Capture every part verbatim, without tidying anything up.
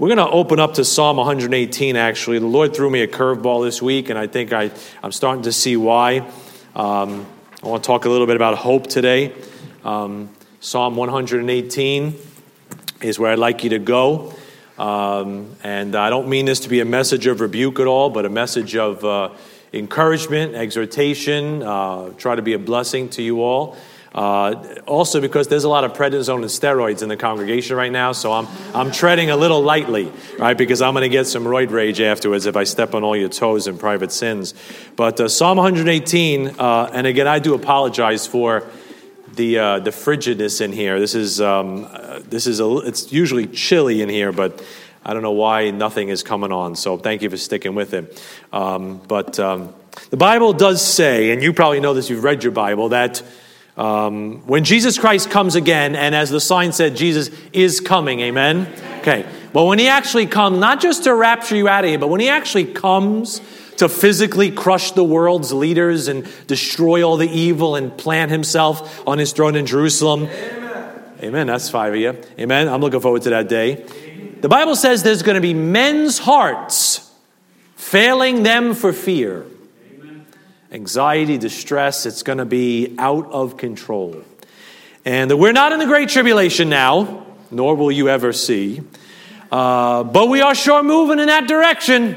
We're going to open up to Psalm one eighteen, actually. The Lord threw me a curveball this week, and I think I, I'm starting to see why. Um, I want to talk a little bit about hope today. Um, Psalm one eighteen is where I'd like you to go. Um, and I don't mean this to be a message of rebuke at all, but a message of uh, encouragement, exhortation, uh, try to be a blessing to you all. Uh, also because there's a lot of prednisone and steroids in the congregation right now, so I'm I'm treading a little lightly, right? Because I'm going to get some roid rage afterwards if I step on all your toes in private sins. But uh, Psalm one eighteen, uh, and again, I do apologize for the uh, the frigidness in here. This is um, uh, this is a it's usually chilly in here, but I don't know why nothing is coming on. So thank you for sticking with it. Um, but um, the Bible does say, and you probably know this, you've read your Bible, that Um, when Jesus Christ comes again, and as the sign said, Jesus is coming, amen? Okay, but when he actually comes, not just to rapture you out of here, but when he actually comes to physically crush the world's leaders and destroy all the evil and plant himself on his throne in Jerusalem. Amen. Amen, that's five of you. Amen, I'm looking forward to that day. The Bible says there's going to be men's hearts failing them for fear. Anxiety, distress, it's going to be out of control. And we're not in the Great Tribulation now, nor will you ever see. Uh, but we are sure moving in that direction.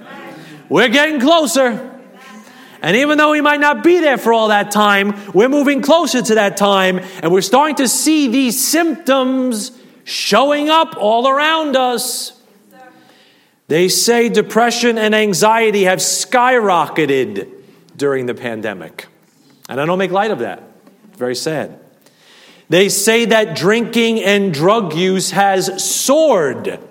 We're getting closer. And even though we might not be there for all that time, we're moving closer to that time. And we're starting to see these symptoms showing up all around us. They say depression and anxiety have skyrocketed during the pandemic. And I don't make light of that. It's very sad. They say that drinking and drug use has soared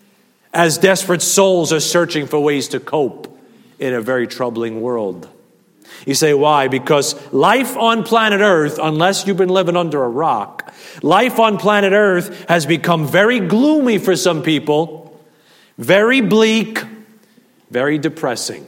as desperate souls are searching for ways to cope in a very troubling world. You say, why? Because life on planet Earth, unless you've been living under a rock, life on planet Earth has become very gloomy for some people, very bleak, very depressing.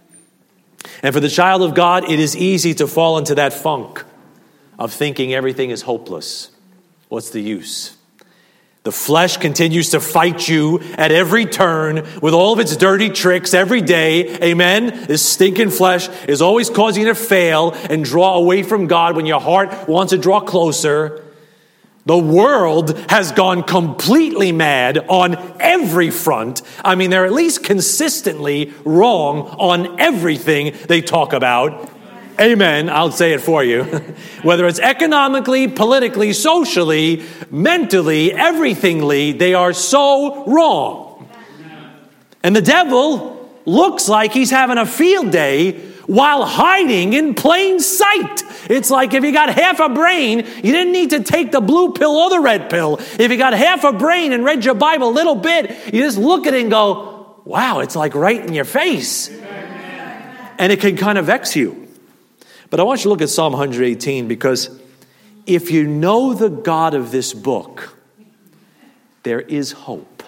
And for the child of God, it is easy to fall into that funk of thinking everything is hopeless. What's the use? The flesh continues to fight you at every turn with all of its dirty tricks every day. Amen? This stinking flesh is always causing you to fail and draw away from God when your heart wants to draw closer. The world has gone completely mad on every front. I mean, they're at least consistently wrong on everything they talk about. Amen. I'll say it for you. Whether it's economically, politically, socially, mentally, everythingly, they are so wrong. And the devil looks like he's having a field day while hiding in plain sight. It's like if you got half a brain, you didn't need to take the blue pill or the red pill. If you got half a brain and read your Bible a little bit, you just look at it and go, wow, it's like right in your face. And it can kind of vex you. But I want you to look at Psalm one eighteen, because if you know the God of this book, there is hope.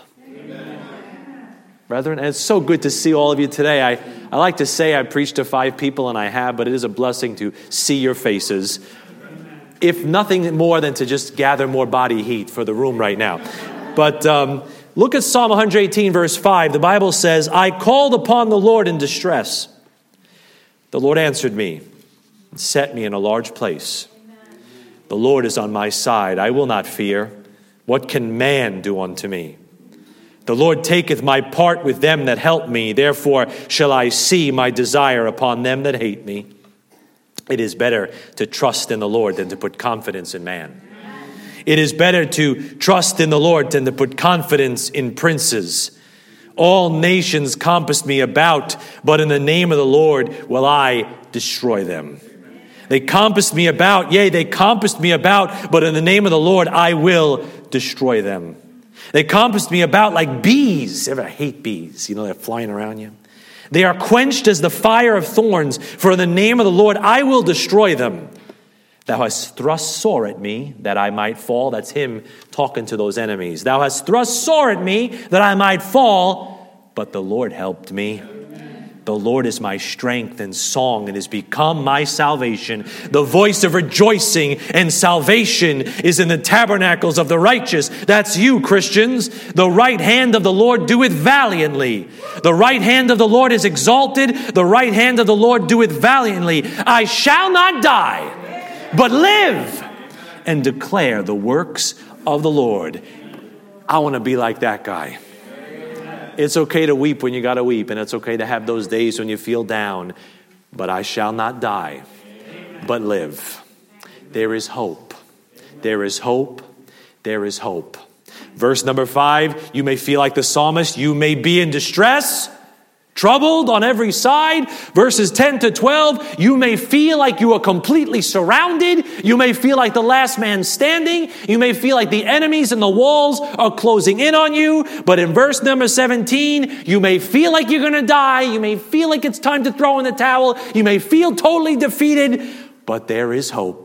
Brethren, and it's so good to see all of you today. I, I like to say I preach to five people, and I have, but it is a blessing to see your faces. If nothing more than to just gather more body heat for the room right now. But um, look at Psalm one eighteen, verse five. The Bible says, I called upon the Lord in distress. The Lord answered me and set me in a large place. The Lord is on my side. I will not fear. What can man do unto me? The Lord taketh my part with them that help me. Therefore shall I see my desire upon them that hate me. It is better to trust in the Lord than to put confidence in man. It is better to trust in the Lord than to put confidence in princes. All nations compassed me about, but in the name of the Lord will I destroy them. They compassed me about, yea, they compassed me about, but in the name of the Lord I will destroy them. They compassed me about like bees. Ever hate bees? You know, they're flying around you. They are quenched as the fire of thorns. For in the name of the Lord, I will destroy them. Thou hast thrust sore at me that I might fall. That's him talking to those enemies. Thou hast thrust sore at me that I might fall. But the Lord helped me. The Lord is my strength and song and has become my salvation. The voice of rejoicing and salvation is in the tabernacles of the righteous. That's you, Christians. The right hand of the Lord doeth valiantly. The right hand of the Lord is exalted. The right hand of the Lord doeth valiantly. I shall not die, but live and declare the works of the Lord. I want to be like that guy. It's okay to weep when you got to weep, and it's okay to have those days when you feel down. But I shall not die, but live. There is hope. There is hope. There is hope. Verse number five, you may feel like the psalmist. You may be in distress, troubled on every side. Verses ten to twelve, you may feel like you are completely surrounded. You may feel like the last man standing. You may feel like the enemies and the walls are closing in on you. But in verse number seventeen, you may feel like you're going to die. You may feel like it's time to throw in the towel. You may feel totally defeated, but there is hope.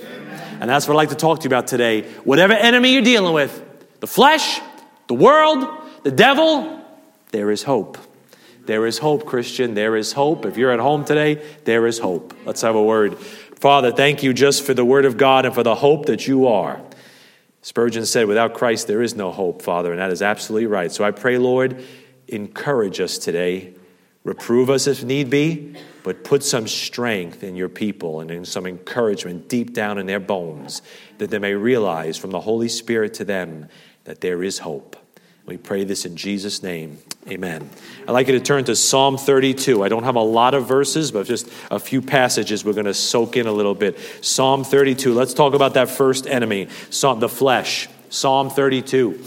And that's what I'd like to talk to you about today. Whatever enemy you're dealing with, the flesh, the world, the devil, there is hope. There is hope, Christian. There is hope. If you're at home today, there is hope. Let's have a word. Father, thank you just for the word of God and for the hope that you are. Spurgeon said, without Christ, there is no hope, Father, and that is absolutely right. So I pray, Lord, encourage us today. Reprove us if need be, but put some strength in your people and in some encouragement deep down in their bones, that they may realize from the Holy Spirit to them that there is hope. We pray this in Jesus' name. Amen. I'd like you to turn to Psalm thirty-two. I don't have a lot of verses, but just a few passages we're going to soak in a little bit. Psalm thirty-two. Let's talk about that first enemy, Psalm, the flesh. Psalm thirty-two.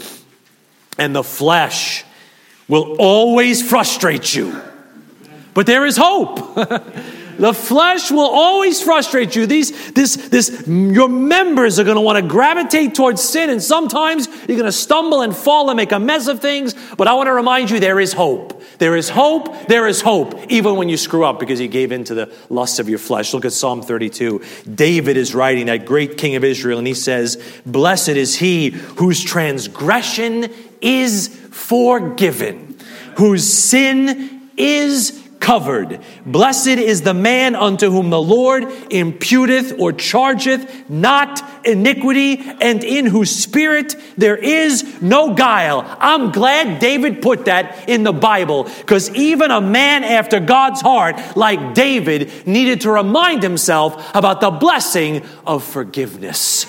And the flesh will always frustrate you, but there is hope. The flesh will always frustrate you. These, this, this, your members are going to want to gravitate towards sin, and sometimes you're going to stumble and fall and make a mess of things. But I want to remind you, there is hope. There is hope. There is hope, even when you screw up because you gave in to the lusts of your flesh. Look at Psalm thirty-two. David is writing, that great king of Israel, and he says, "Blessed is he whose transgression is forgiven, whose sin is covered. Blessed is the man unto whom the Lord imputeth or chargeth not iniquity, and in whose spirit there is no guile." I'm glad David put that in the Bible, because even a man after God's heart like David needed to remind himself about the blessing of forgiveness.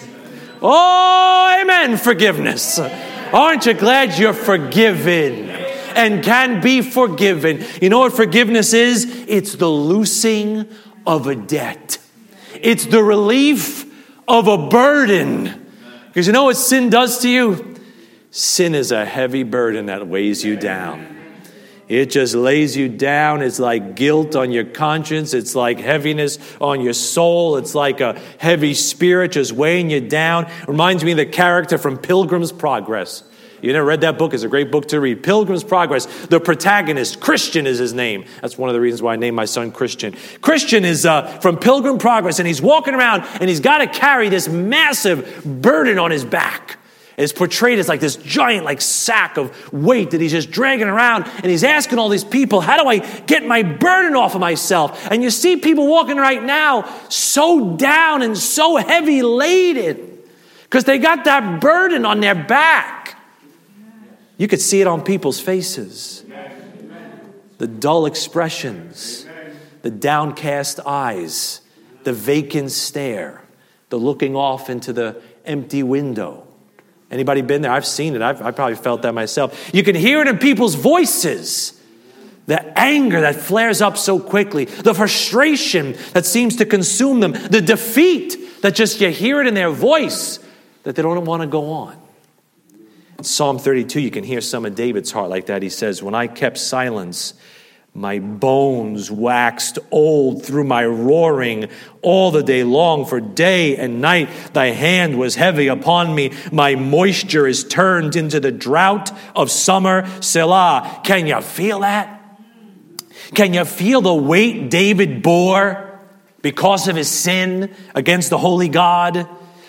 Oh, amen, forgiveness. Aren't you glad you're forgiven and can be forgiven? You know what forgiveness is? It's the loosing of a debt. It's the relief of a burden. Because you know what sin does to you? Sin is a heavy burden that weighs you down. It just lays you down. It's like guilt on your conscience. It's like heaviness on your soul. It's like a heavy spirit just weighing you down. Reminds me of the character from Pilgrim's Progress. You never read that book? It's a great book to read. Pilgrim's Progress. The protagonist, Christian is his name. That's one of the reasons why I named my son Christian. Christian is uh, from Pilgrim's Progress, and he's walking around, and he's got to carry this massive burden on his back. It's portrayed as like this giant like sack of weight that he's just dragging around, and he's asking all these people, how do I get my burden off of myself? And you see people walking right now so down and so heavy laden because they got that burden on their back. You could see it on people's faces. The dull expressions, the downcast eyes, the vacant stare, the looking off into the empty window. Anybody been there? I've seen it. I've, I probably felt that myself. You can hear it in people's voices. The anger that flares up so quickly. The frustration that seems to consume them. The defeat that just you hear it in their voice that they don't want to go on. In Psalm thirty-two, you can hear some of David's heart like that. He says, "When I kept silence, my bones waxed old through my roaring all the day long. For day and night thy hand was heavy upon me. My moisture is turned into the drought of summer. Selah." Can you feel that? Can you feel the weight David bore because of his sin against the holy God?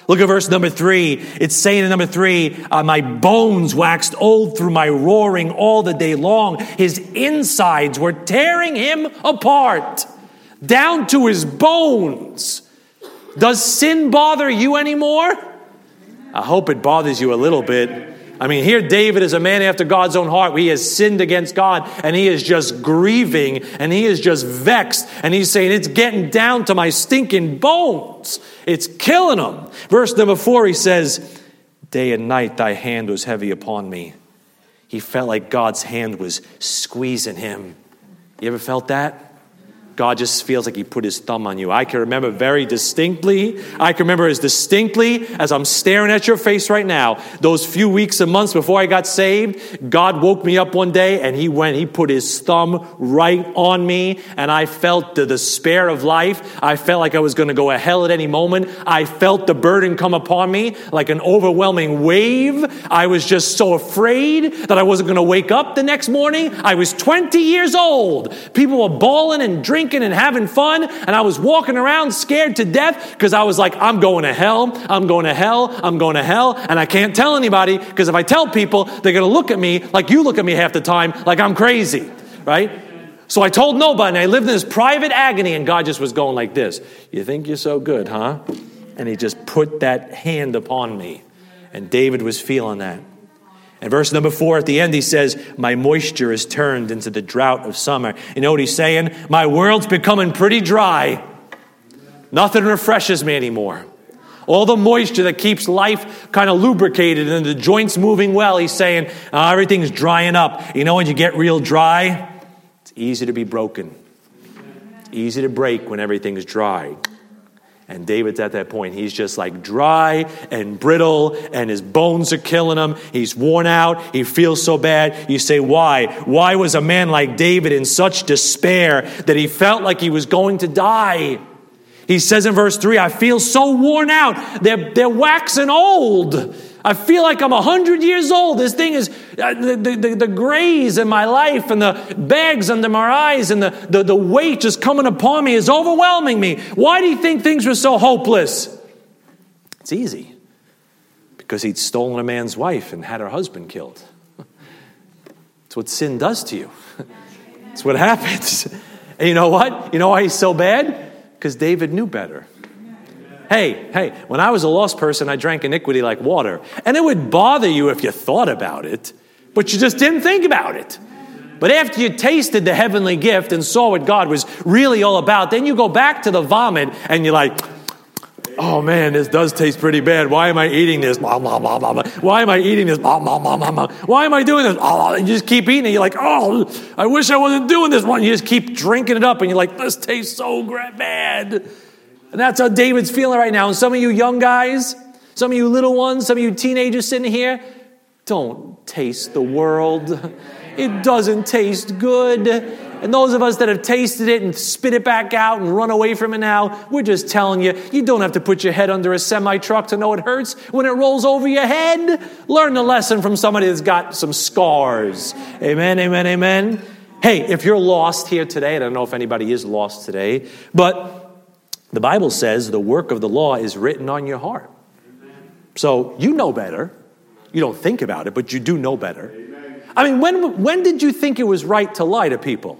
Look at verse number three. It's saying in number three, uh, my bones waxed old through my roaring all the day long. His insides were tearing him apart, down to his bones. Does sin bother you anymore? I hope it bothers you a little bit. I mean, here David is a man after God's own heart. He has sinned against God, and he is just grieving, and he is just vexed, and he's saying, it's getting down to my stinking bones. It's killing him. Verse number four, he says, day and night thy hand was heavy upon me. He felt like God's hand was squeezing him. You ever felt that? God just feels like he put his thumb on you. I can remember very distinctly, I can remember as distinctly as I'm staring at your face right now, those few weeks and months before I got saved, God woke me up one day and he went, he put his thumb right on me, and I felt the despair of life. I felt like I was going to go to hell at any moment. I felt the burden come upon me like an overwhelming wave. I was just so afraid that I wasn't going to wake up the next morning. I was twenty years old. People were bawling and drinking and having fun, and I was walking around scared to death because I was like, I'm going to hell, I'm going to hell, I'm going to hell, and I can't tell anybody because if I tell people, they're going to look at me like you look at me half the time, like I'm crazy, right? So I told nobody, and I lived in this private agony, and God just was going like this. You think you're so good, huh? And he just put that hand upon me, and David was feeling that. And verse number four at the end, he says, my moisture is turned into the drought of summer. You know what he's saying? My world's becoming pretty dry. Nothing refreshes me anymore. All the moisture that keeps life kind of lubricated and the joints moving well, he's saying, oh, everything's drying up. You know when you get real dry? It's easy to be broken. It's easy to break when everything's dry. And David's at that point. He's just like dry and brittle, and his bones are killing him. He's worn out. He feels so bad. You say, why? Why was a man like David in such despair that he felt like he was going to die? He says in verse three, I feel so worn out. They're, they're waxing old. I feel like I'm a hundred years old. This thing is, uh, the, the, the grays in my life and the bags under my eyes and the, the, the weight just coming upon me is overwhelming me. Why do you think things were so hopeless? It's easy. Because he'd stolen a man's wife and had her husband killed. It's what sin does to you. It's what happens. And you know what? You know why he's so bad? Because David knew better. Hey, hey, when I was a lost person, I drank iniquity like water. And it would bother you if you thought about it, but you just didn't think about it. But after you tasted the heavenly gift and saw what God was really all about, then you go back to the vomit and you're like, oh man, this does taste pretty bad. Why am I eating this? Why am I eating this? Why am I doing this? And you just keep eating it. You're like, oh, I wish I wasn't doing this one. You just keep drinking it up and you're like, this tastes so bad. And that's how David's feeling right now. And some of you young guys, some of you little ones, some of you teenagers sitting here, don't taste the world. It doesn't taste good. And those of us that have tasted it and spit it back out and run away from it now, we're just telling you, you don't have to put your head under a semi-truck to know it hurts when it rolls over your head. Learn the lesson from somebody that's got some scars. Amen, amen, amen. Hey, if you're lost here today, I don't know if anybody is lost today, but the Bible says the work of the law is written on your heart. So you know better. You don't think about it, but you do know better. I mean, when when did you think it was right to lie to people?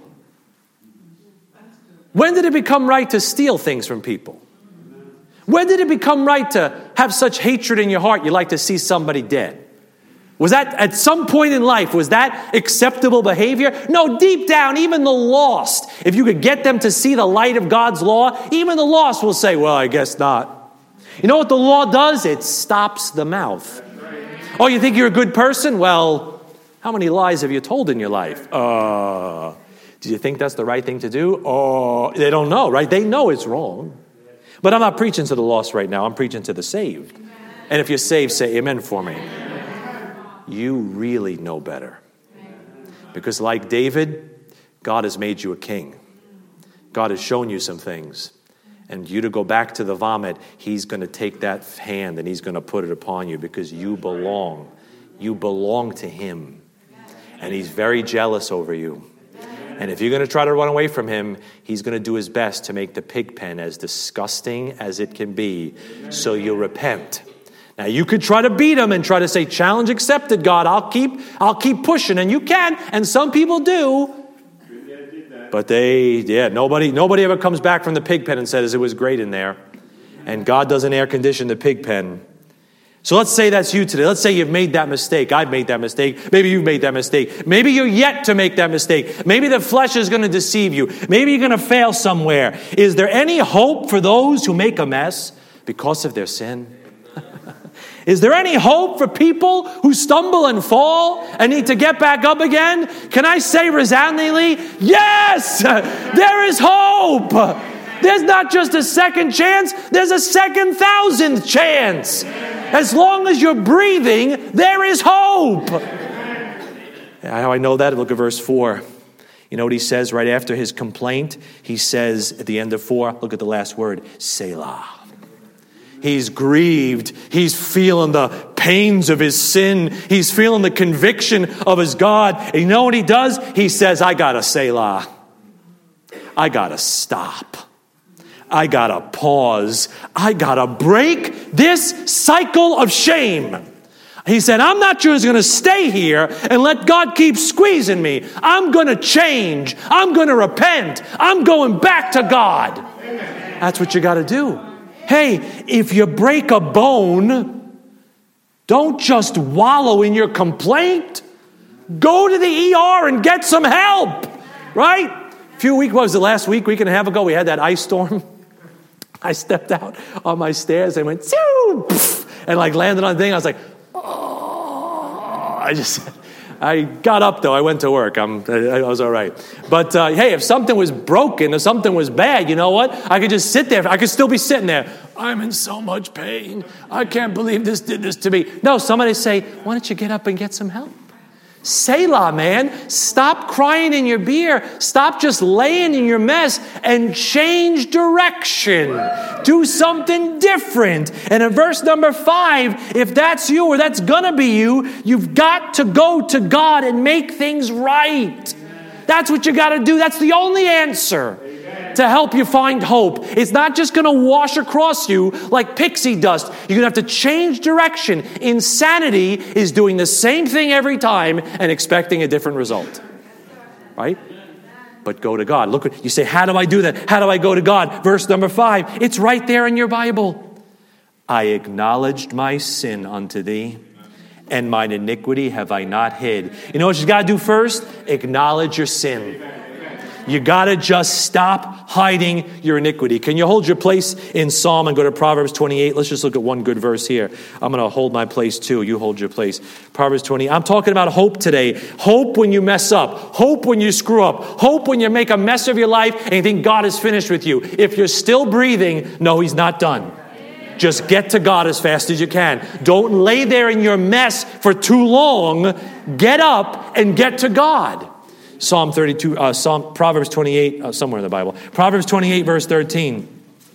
When did it become right to steal things from people? When did it become right to have such hatred in your heart you like to see somebody dead? Was that at some point in life, was that acceptable behavior? No, deep down, even the lost, if you could get them to see the light of God's law, even the lost will say, well, I guess not. You know what the law does? It stops the mouth. Oh, you think you're a good person? Well, how many lies have you told in your life? Uh, do you think that's the right thing to do? Oh, they don't know, right? They know it's wrong. But I'm not preaching to the lost right now. I'm preaching to the saved. And if you're saved, say amen for me. You really know better. Because like David, God has made you a king. God has shown you some things. And you to go back to the vomit, he's going to take that hand and he's going to put it upon you because you belong. You belong to him. And he's very jealous over you. And if you're going to try to run away from him, he's going to do his best to make the pig pen as disgusting as it can be, so you'll repent. Now, you could try to beat him and try to say, challenge accepted, God. I'll keep, I'll keep pushing. And you can, and some people do. But they, yeah, nobody, nobody ever comes back from the pig pen and says it was great in there. And God doesn't air condition the pig pen. So let's say that's you today. Let's say you've made that mistake. I've made that mistake. Maybe you've made that mistake. Maybe you're yet to make that mistake. Maybe the flesh is going to deceive you. Maybe you're going to fail somewhere. Is there any hope for those who make a mess because of their sin? Is there any hope for people who stumble and fall and need to get back up again? Can I say resoundingly, yes, there is hope. There's not just a second chance, there's a second thousandth chance. As long as you're breathing, there is hope. How I know that? Look at verse four. You know what he says right after his complaint? He says at the end of four, look at the last word, Selah. He's grieved. He's feeling the pains of his sin. He's feeling the conviction of his God. And you know what he does? He says, I gotta Selah. I gotta stop. I gotta pause. I gotta break this cycle of shame. He said, I'm not just going to stay here and let God keep squeezing me. I'm going to change. I'm going to repent. I'm going back to God. That's what you got to do. Hey, if you break a bone, don't just wallow in your complaint. Go to the E R and get some help, right? A few weeks, what was it, last week, week and a half ago, we had that ice storm. I stepped out on my stairs and went, and like landed on the thing. I was like, oh, I just... I got up, though. I went to work. I'm, I, I was all right. But, uh, hey, if something was broken, if something was bad, you know what? I could just sit there. I could still be sitting there. I'm in so much pain. I can't believe this did this to me. No, somebody say, why don't you get up and get some help? Selah, man. Stop crying in your beer. Stop just laying in your mess and change direction. Do something different. And in verse number five, if that's you or that's gonna be you, you've got to go to God and make things right. That's what you got to do. That's the only answer to help you find hope. It's not just going to wash across you like pixie dust. You're going to have to change direction. Insanity is doing the same thing every time and expecting a different result. Right? But go to God. Look, you say, how do I do that? How do I go to God? Verse number five. It's right there in your Bible. I acknowledged my sin unto thee, and mine iniquity have I not hid. You know what you got to do first? Acknowledge your sin. You got to just stop hiding your iniquity. Can you hold your place in Psalm and go to Proverbs twenty-eight? Let's just look at one good verse here. I'm going to hold my place too. You hold your place. Proverbs twenty-eight. I'm talking about hope today. Hope when you mess up. Hope when you screw up. Hope when you make a mess of your life and you think God is finished with you. If you're still breathing, no, he's not done. Just get to God as fast as you can. Don't lay there in your mess for too long. Get up and get to God. Psalm thirty-two, uh, Psalm Proverbs twenty-eight, uh, somewhere in the Bible. Proverbs twenty-eight, verse thirteen.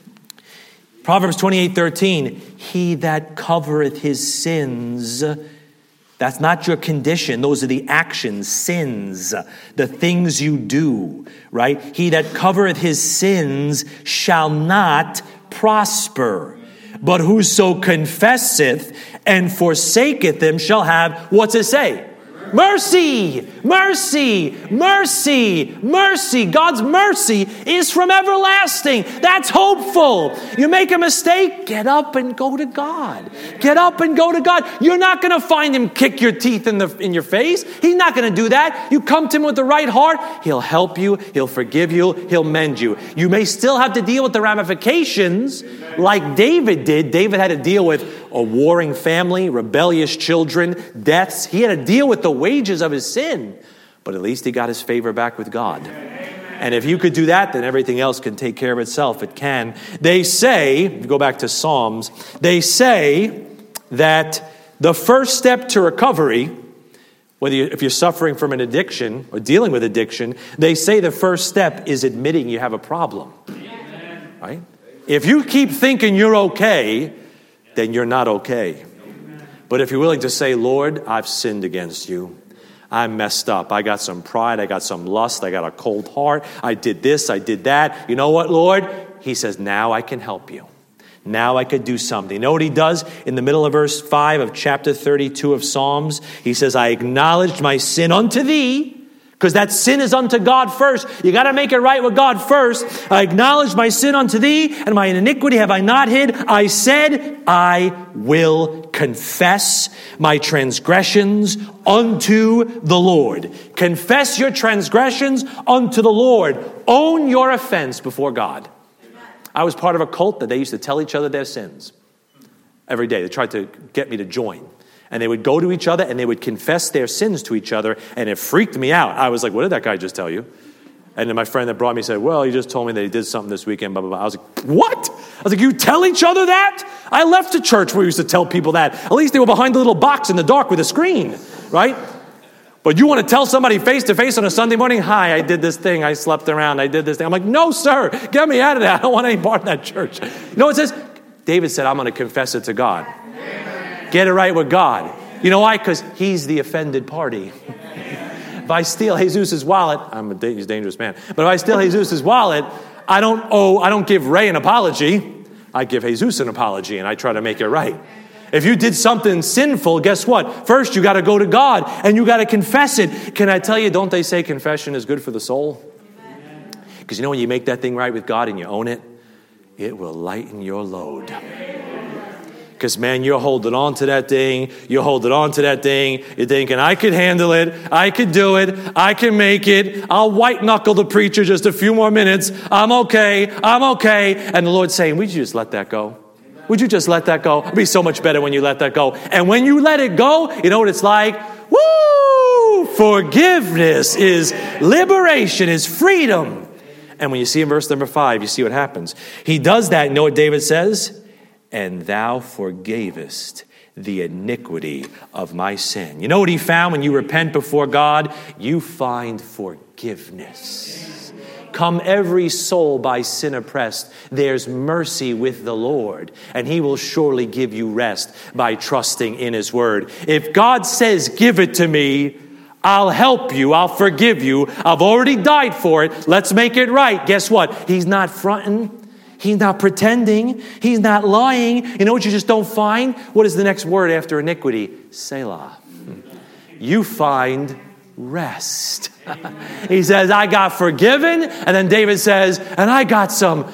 Proverbs twenty-eight, thirteen. He that covereth his sins, that's not your condition. Those are the actions, sins, the things you do, right? He that covereth his sins shall not prosper. But whoso confesseth and forsaketh them shall have, what's it say? Mercy, mercy, mercy, mercy. God's mercy is from everlasting. That's hopeful. You make a mistake, get up and go to God. Get up and go to God. You're not going to find him kick your teeth in the in your face. He's not going to do that. You come to him with the right heart, he'll help you, he'll forgive you, he'll mend you. You may still have to deal with the ramifications like David did. David had to deal with a warring family, rebellious children, deaths. He had to deal with the wages of his sin. But at least he got his favor back with God. And if you could do that, then everything else can take care of itself. It can. They say, if you go back to Psalms, they say that the first step to recovery, whether you, if you're suffering from an addiction or dealing with addiction, they say the first step is admitting you have a problem. Right? If you keep thinking you're okay, then you're not okay. But if you're willing to say, Lord, I've sinned against you. I'm messed up. I got some pride. I got some lust. I got a cold heart. I did this. I did that. You know what, Lord? He says, now I can help you. Now I could do something. You know what he does in the middle of verse five of chapter thirty-two of Psalms? He says, I acknowledged my sin unto thee. Because that sin is unto God first. You got to make it right with God first. I acknowledge my sin unto thee, and my iniquity have I not hid. I said, I will confess my transgressions unto the Lord. Confess your transgressions unto the Lord. Own your offense before God. I was part of a cult that they used to tell each other their sins every day. They tried to get me to join. And they would go to each other and they would confess their sins to each other. And it freaked me out. I was like, what did that guy just tell you? And then my friend that brought me said, well, he just told me that he did something this weekend, blah, blah, blah. I was like, what? I was like, you tell each other that? I left a church where we used to tell people that. At least they were behind a little box in the dark with a screen, right? But you want to tell somebody face to face on a Sunday morning, hi, I did this thing. I slept around. I did this thing. I'm like, no, sir, get me out of that. I don't want any part of that church. You know what it says? David said, I'm going to confess it to God. Get it right with God. You know why? Because he's the offended party. If I steal Jesus' wallet, I'm a, he's a dangerous man. But if I steal Jesus' wallet, I don't owe, I don't give Ray an apology. I give Jesus an apology and I try to make it right. If you did something sinful, guess what? First, you got to go to God and you got to confess it. Can I tell you, don't they say confession is good for the soul? Because you know when you make that thing right with God and you own it, it will lighten your load. Because, man, you're holding on to that thing. You're holding on to that thing. You're thinking, I could handle it. I could do it. I can make it. I'll white-knuckle the preacher just a few more minutes. I'm okay. I'm okay. And the Lord's saying, would you just let that go? Would you just let that go? It'd be so much better when you let that go. And when you let it go, you know what it's like? Woo! Forgiveness is liberation, is freedom. And when you see in verse number five, you see what happens. He does that. You know what David says? And thou forgavest the iniquity of my sin. You know what he found when you repent before God? You find forgiveness. Come every soul by sin oppressed, there's mercy with the Lord, and he will surely give you rest by trusting in his word. If God says, give it to me, I'll help you, I'll forgive you, I've already died for it, let's make it right. Guess what? He's not fronting. He's not pretending. He's not lying. You know what you just don't find? What is the next word after iniquity? Selah. You find rest. He says, I got forgiven. And then David says, and I got some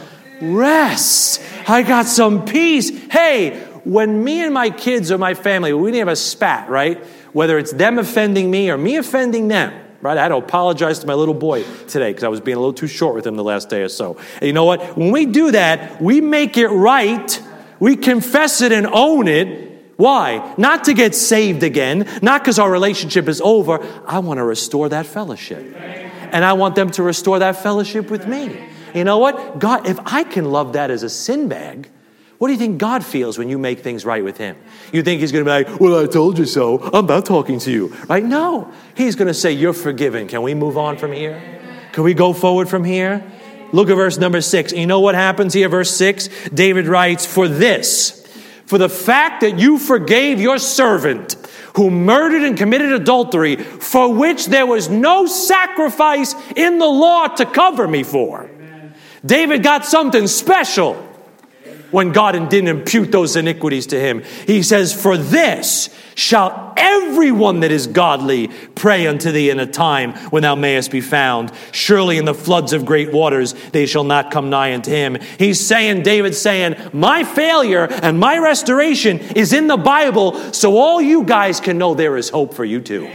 rest. I got some peace. Hey, when me and my kids or my family, we have a spat, right? Whether it's them offending me or me offending them. Right? I had to apologize to my little boy today because I was being a little too short with him the last day or so. And you know what? When we do that, we make it right. We confess it and own it. Why? Not to get saved again. Not because our relationship is over. I want to restore that fellowship. And I want them to restore that fellowship with me. You know what? God, if I can love that as a sin bag, what do you think God feels when you make things right with him? You think he's going to be like, well, I told you so. I'm not talking to you. Right? No. He's going to say, you're forgiven. Can we move on from here? Can we go forward from here? Look at verse number six. And you know what happens here? Verse six, David writes, for this, for the fact that you forgave your servant who murdered and committed adultery, for which there was no sacrifice in the law to cover me for. David got something special when God didn't impute those iniquities to him. He says, for this shall everyone that is godly pray unto thee in a time when thou mayest be found. Surely in the floods of great waters they shall not come nigh unto him. He's saying, David's saying, my failure and my restoration is in the Bible, so all you guys can know there is hope for you too.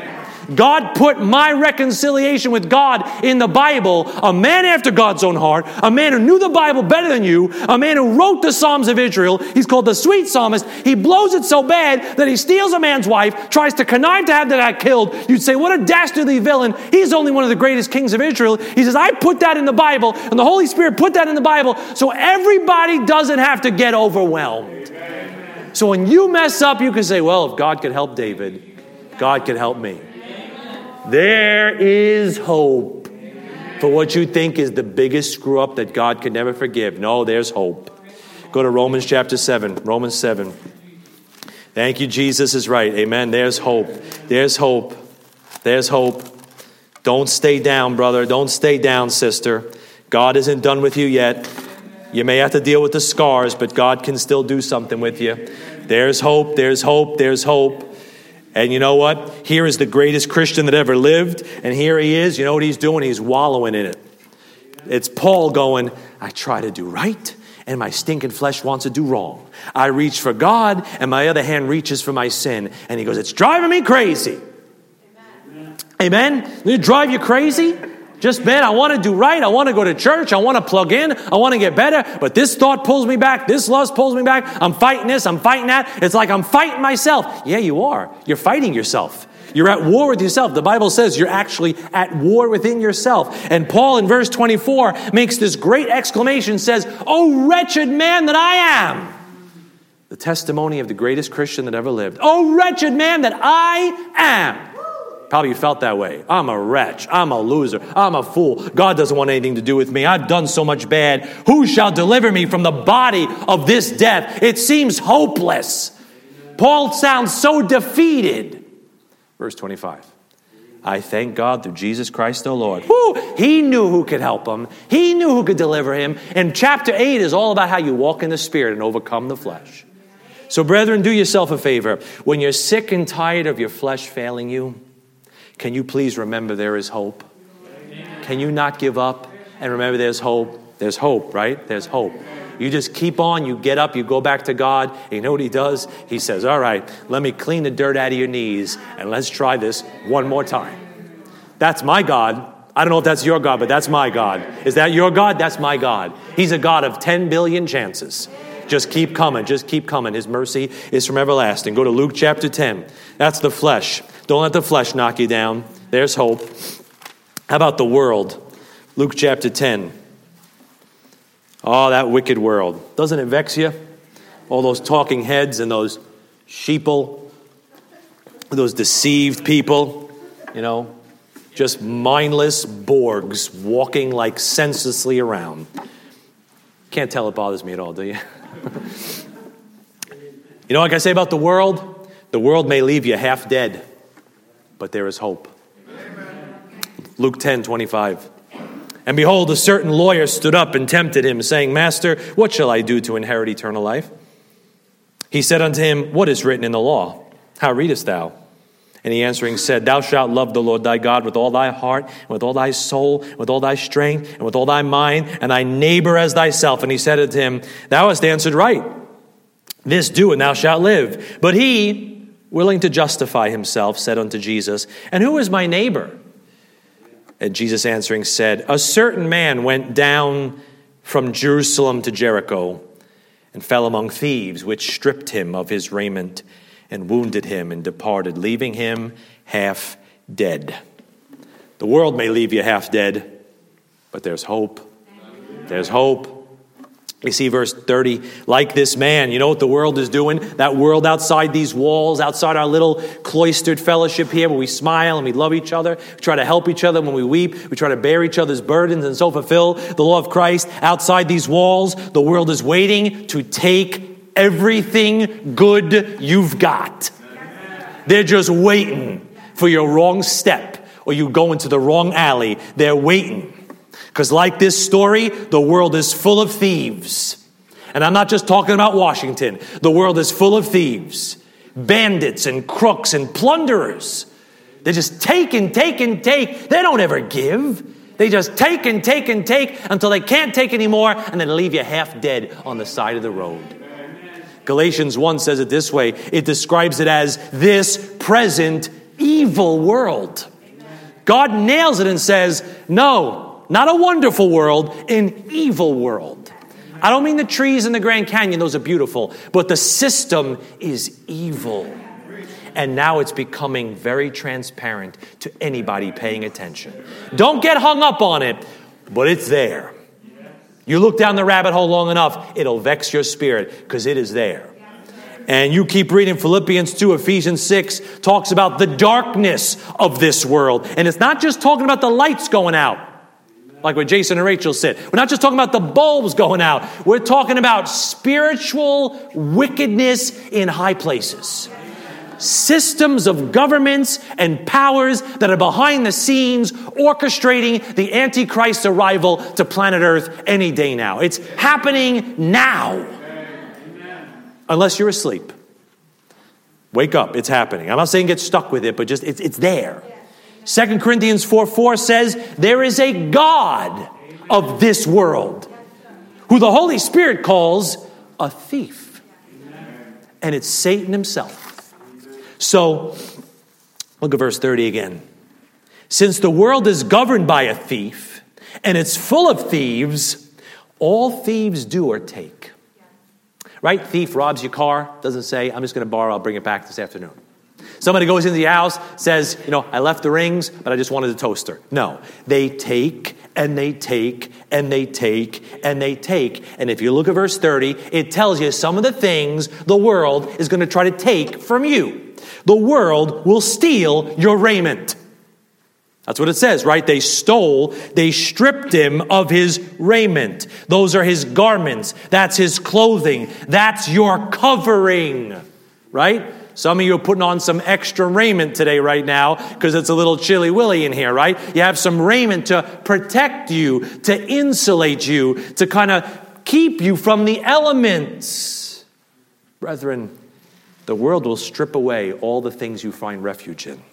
God put my reconciliation with God in the Bible. A man after God's own heart, a man who knew the Bible better than you, a man who wrote the Psalms of Israel. He's called the sweet psalmist. He blows it so bad that he steals a man's wife, tries to connive to have that guy killed. You'd say, what a dastardly villain. He's only one of the greatest kings of Israel. He says, I put that in the Bible, and the Holy Spirit put that in the Bible, so everybody doesn't have to get overwhelmed. So when you mess up, you can say, well, if God could help David, God could help me. There is hope for what you think is the biggest screw up that God could never forgive. No, there's hope. Go to Romans chapter seven. Romans seven. Thank you, Jesus is right. Amen. There's hope. There's hope. There's hope. Don't stay down, brother. Don't stay down, sister. God isn't done with you yet. You may have to deal with the scars, but God can still do something with you. There's hope, there's hope, there's hope. And you know what? Here is the greatest Christian that ever lived. And here he is. You know what he's doing? He's wallowing in it. It's Paul going, I try to do right, and my stinking flesh wants to do wrong. I reach for God, and my other hand reaches for my sin. And he goes, it's driving me crazy. Amen? Amen? Does it drive you crazy? Just, man, I want to do right. I want to go to church. I want to plug in. I want to get better. But this thought pulls me back. This lust pulls me back. I'm fighting this. I'm fighting that. It's like I'm fighting myself. Yeah, you are. You're fighting yourself. You're at war with yourself. The Bible says you're actually at war within yourself. And Paul in verse twenty-four makes this great exclamation, says, oh, wretched man that I am. The testimony of the greatest Christian that ever lived. Oh, wretched man that I am. Probably you felt that way. I'm a wretch. I'm a loser. I'm a fool. God doesn't want anything to do with me. I've done so much bad. Who shall deliver me from the body of this death? It seems hopeless. Paul sounds so defeated. Verse twenty-five. I thank God through Jesus Christ our Lord. Woo! He knew who could help him. He knew who could deliver him. And chapter eight is all about how you walk in the Spirit and overcome the flesh. So brethren, do yourself a favor. When you're sick and tired of your flesh failing you, can you please remember there is hope? Can you not give up and remember there's hope? There's hope, right? There's hope. You just keep on, you get up, you go back to God. And you know what he does? He says, all right, let me clean the dirt out of your knees and let's try this one more time. That's my God. I don't know if that's your God, but that's my God. Is that your God? That's my God. He's a God of ten billion chances. Just keep coming. Just keep coming. His mercy is from everlasting. Go to Luke chapter ten. That's the flesh. Don't let the flesh knock you down. There's hope. How about the world? Luke chapter ten. Oh, that wicked world. Doesn't it vex you? All those talking heads and those sheeple, those deceived people, you know, just mindless Borgs walking like senselessly around. Can't tell it bothers me at all, do you? You know what I say about the world? The world may leave you half dead, but there is hope. Amen. Luke ten twenty-five. And behold, a certain lawyer stood up and tempted him, saying, Master, what shall I do to inherit eternal life? He said unto him, What is written in the law? How readest thou? And he answering said, Thou shalt love the Lord thy God with all thy heart, and with all thy soul, and with all thy strength, and with all thy mind, and thy neighbor as thyself. And he said unto him, Thou hast answered right. This do, and thou shalt live. But he, willing to justify himself, said unto Jesus, And who is my neighbor? And Jesus answering said, A certain man went down from Jerusalem to Jericho, and fell among thieves, which stripped him of his raiment, and wounded him, and departed, leaving him half dead. The world may leave you half dead, but there's hope. There's hope. You see verse thirty, like this man, you know what the world is doing? That world outside these walls, outside our little cloistered fellowship here where we smile and we love each other. We try to help each other when we weep. We try to bear each other's burdens and so fulfill the law of Christ. Outside these walls, the world is waiting to take everything good you've got. They're just waiting for your wrong step or you go into the wrong alley. They're waiting. Because like this story, the world is full of thieves. And I'm not just talking about Washington. The world is full of thieves, bandits and crooks and plunderers. They just take and take and take. They don't ever give. They just take and take and take until they can't take anymore, and then leave you half dead on the side of the road. Galatians one says it this way. It describes it as this present evil world. God nails it and says, no, not a wonderful world, an evil world. I don't mean the trees in the Grand Canyon. Those are beautiful. But the system is evil. And now it's becoming very transparent to anybody paying attention. Don't get hung up on it, but it's there. You look down the rabbit hole long enough, it'll vex your spirit because it is there. And you keep reading Philippians two, Ephesians six talks about the darkness of this world. And it's not just talking about the lights going out, like what Jason and Rachel said. We're not just talking about the bulbs going out. We're talking about spiritual wickedness in high places. systems of governments and powers that are behind the scenes orchestrating the Antichrist's arrival to planet Earth any day now. It's happening now. Unless you're asleep. Wake up, it's happening. I'm not saying get stuck with it, but just it's, it's there. Second Corinthians four four says, there is a God of this world who the Holy Spirit calls a thief. And it's Satan himself. So, look at verse thirty again. Since the world is governed by a thief, and it's full of thieves, all thieves do or take. Right? Thief robs your car, doesn't say, I'm just going to borrow, I'll bring it back this afternoon. Somebody goes into the house, says, you know, I left the rings, but I just wanted a toaster. No, they take and they take and they take and they take. And if you look at verse thirty, it tells you some of the things the world is going to try to take from you. The world will steal your raiment. That's what it says, right? They stole, they stripped him of his raiment. Those are his garments. That's his clothing. That's your covering, right? Some of you are putting on some extra raiment today right now because it's a little chilly willy in here, right? You have some raiment to protect you, to insulate you, to kind of keep you from the elements. Brethren, the world will strip away all the things you find refuge in.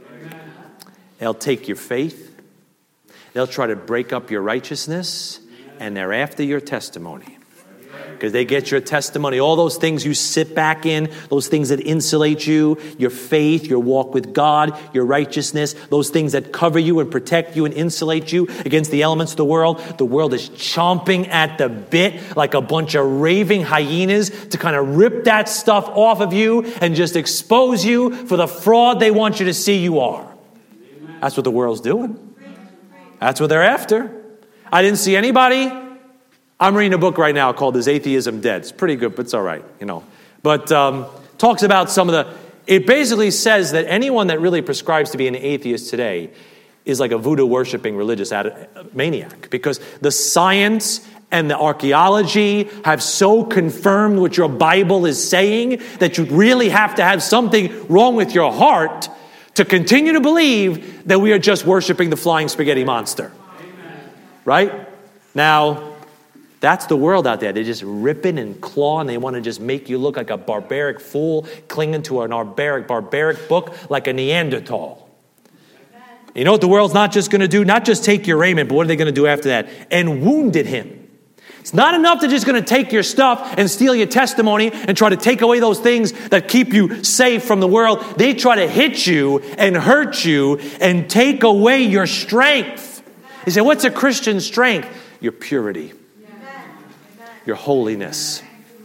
They'll take your faith. They'll try to break up your righteousness. And they're after your testimony. Because they get your testimony. All those things you sit back in. Those things that insulate you. Your faith, your walk with God, your righteousness. Those things that cover you and protect you and insulate you against the elements of the world. The world is chomping at the bit like a bunch of raving hyenas to kind of rip that stuff off of you and just expose you for the fraud they want you to see you are. That's what the world's doing. That's what they're after. I didn't see anybody. I'm reading a book right now called Is Atheism Dead? It's pretty good, but it's all right, you know. But um, talks about some of the... It basically says that anyone that really prescribes to be an atheist today is like a voodoo-worshipping religious ad- maniac. Because the science and the archaeology have so confirmed what your Bible is saying that you really have to have something wrong with your heart to continue to believe that we are just worshiping the flying spaghetti monster. Amen. Right? Now, that's the world out there. They're just ripping and clawing. They want to just make you look like a barbaric fool clinging to an barbaric, barbaric book like a Neanderthal. Amen. You know what the world's not just going to do? Not just take your raiment, but what are they going to do after that? And wounded him. It's not enough to just going to take your stuff and steal your testimony and try to take away those things that keep you safe from the world. They try to hit you and hurt you and take away your strength. You say, what's a Christian strength? Your purity, your holiness,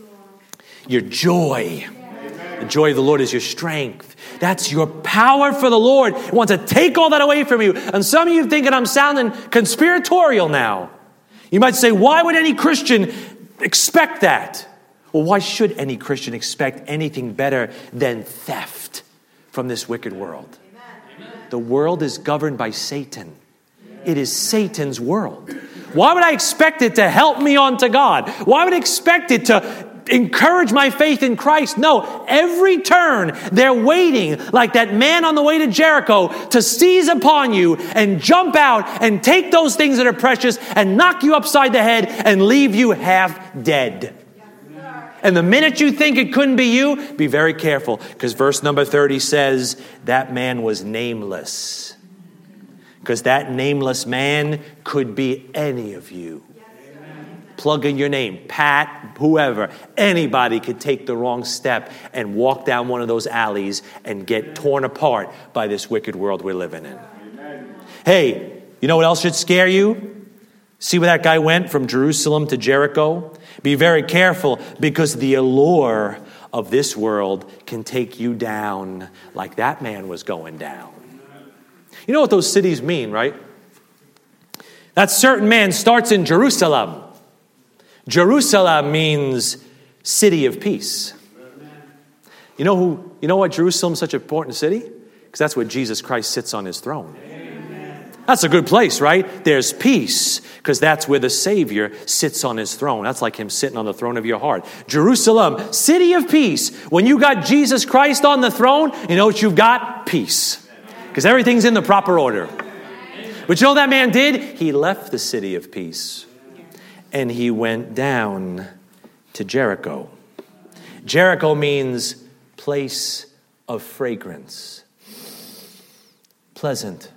your joy. The joy of the Lord is your strength. That's your power for the Lord. He wants to take all that away from you. And some of you thinking I'm sounding conspiratorial now. You might say, why would any Christian expect that? Well, why should any Christian expect anything better than theft from this wicked world? Amen. The world is governed by Satan. It is Satan's world. Why would I expect it to help me on to God? Why would I expect it to encourage my faith in Christ? No, every turn they're waiting like that man on the way to Jericho to seize upon you and jump out and take those things that are precious and knock you upside the head and leave you half dead. And the minute you think it couldn't be you, be very careful, because verse number thirty says that man was nameless. Because that nameless man could be any of you. Plug in your name, Pat, whoever. Anybody could take the wrong step and walk down one of those alleys and get torn apart by this wicked world we're living in. Amen. Hey, you know what else should scare you? See where that guy went from Jerusalem to Jericho? Be very careful, because the allure of this world can take you down like that man was going down. You know what those cities mean, right? That certain man starts in Jerusalem. Jerusalem means city of peace. You know who? You know why Jerusalem is such an important city? Because that's where Jesus Christ sits on his throne. Amen. That's a good place, right? There's peace, because that's where the Savior sits on his throne. That's like him sitting on the throne of your heart. Jerusalem, city of peace. When you got Jesus Christ on the throne, you know what you've got? Peace. Because everything's in the proper order. But you know what that man did? He left the city of peace. And he went down to Jericho. Jericho means place of fragrance. Pleasant.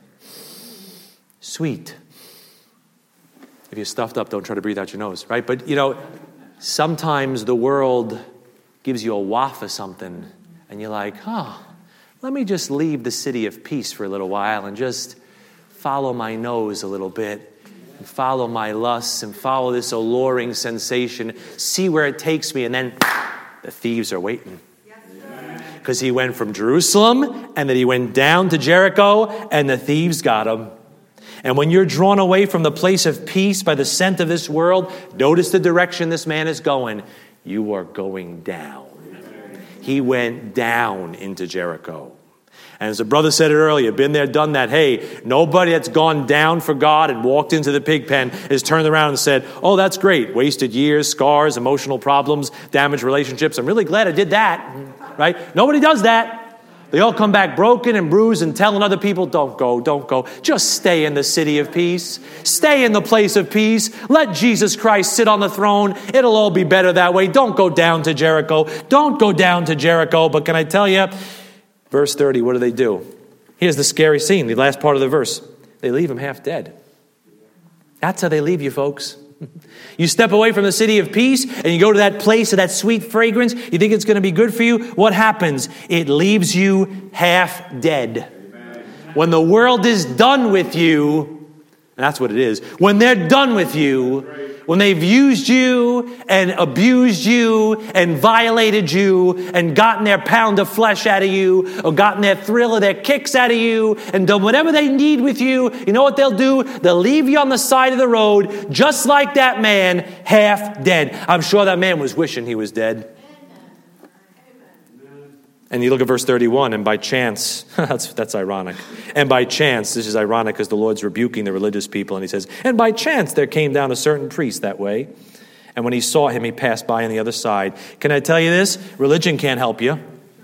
Sweet. If you're stuffed up, don't try to breathe out your nose, right? But, you know, sometimes the world gives you a waft of something, and you're like, oh, let me just leave the city of peace for a little while and just follow my nose a little bit, and follow my lusts, and follow this alluring sensation, see where it takes me, and then the thieves are waiting. Because he went from Jerusalem, and then he went down to Jericho, and the thieves got him. And when you're drawn away from the place of peace by the scent of this world, notice the direction this man is going. You are going down. He went down into Jericho. And as the brother said it earlier, been there, done that. Hey, nobody that's gone down for God and walked into the pig pen has turned around and said, oh, that's great. Wasted years, scars, emotional problems, damaged relationships. I'm really glad I did that. Right? Nobody does that. They all come back broken and bruised and telling other people, don't go, don't go. Just stay in the city of peace. Stay in the place of peace. Let Jesus Christ sit on the throne. It'll all be better that way. Don't go down to Jericho. Don't go down to Jericho. But can I tell you, verse thirty, what do they do? Here's the scary scene, the last part of the verse. They leave him half dead. That's how they leave you, folks. You step away from the city of peace and you go to that place of that sweet fragrance. You think it's going to be good for you. What happens? It leaves you half dead. Amen. When the world is done with you, and that's what it is. When they're done with you, when they've used you and abused you and violated you and gotten their pound of flesh out of you or gotten their thrill or their kicks out of you and done whatever they need with you, you know what they'll do? They'll leave you on the side of the road just like that man, half dead. I'm sure that man was wishing he was dead. And you look at verse thirty-one, and by chance, that's that's ironic. And by chance, this is ironic because the Lord's rebuking the religious people, and he says, and by chance there came down a certain priest that way, and when he saw him, he passed by on the other side. Can I tell you this? Religion can't help you.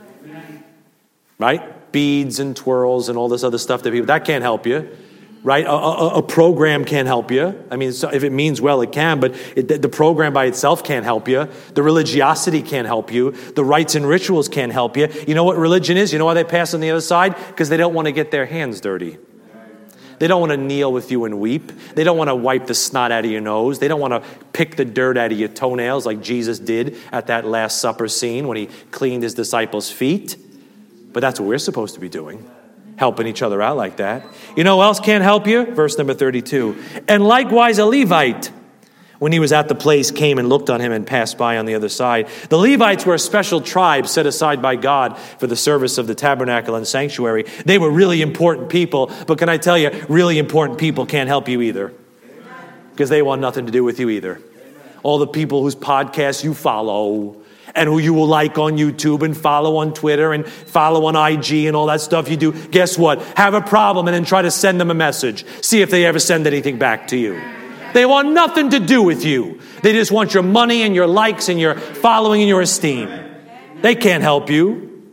Right? Beads and twirls and all this other stuff that people, that can't help you. Right? A, a, a program can't help you. I mean, so if it means well, it can, but it, the program by itself can't help you. The religiosity can't help you. The rites and rituals can't help you. You know what religion is? You know why they pass on the other side? Because they don't want to get their hands dirty. They don't want to kneel with you and weep. They don't want to wipe the snot out of your nose. They don't want to pick the dirt out of your toenails like Jesus did at that Last Supper scene when he cleaned his disciples' feet. But that's what we're supposed to be doing. Helping each other out like that. You know who else can't help you? Verse number thirty-two. And likewise a Levite, when he was at the place, came and looked on him and passed by on the other side. The Levites were a special tribe set aside by God for the service of the tabernacle and sanctuary. They were really important people. But can I tell you, really important people can't help you either. Because they want nothing to do with you either. All the people whose podcasts you follow and who you will like on YouTube and follow on Twitter and follow on I G and all that stuff you do. Guess what? Have a problem and then try to send them a message. See if they ever send anything back to you. They want nothing to do with you. They just want your money and your likes and your following and your esteem. They can't help you.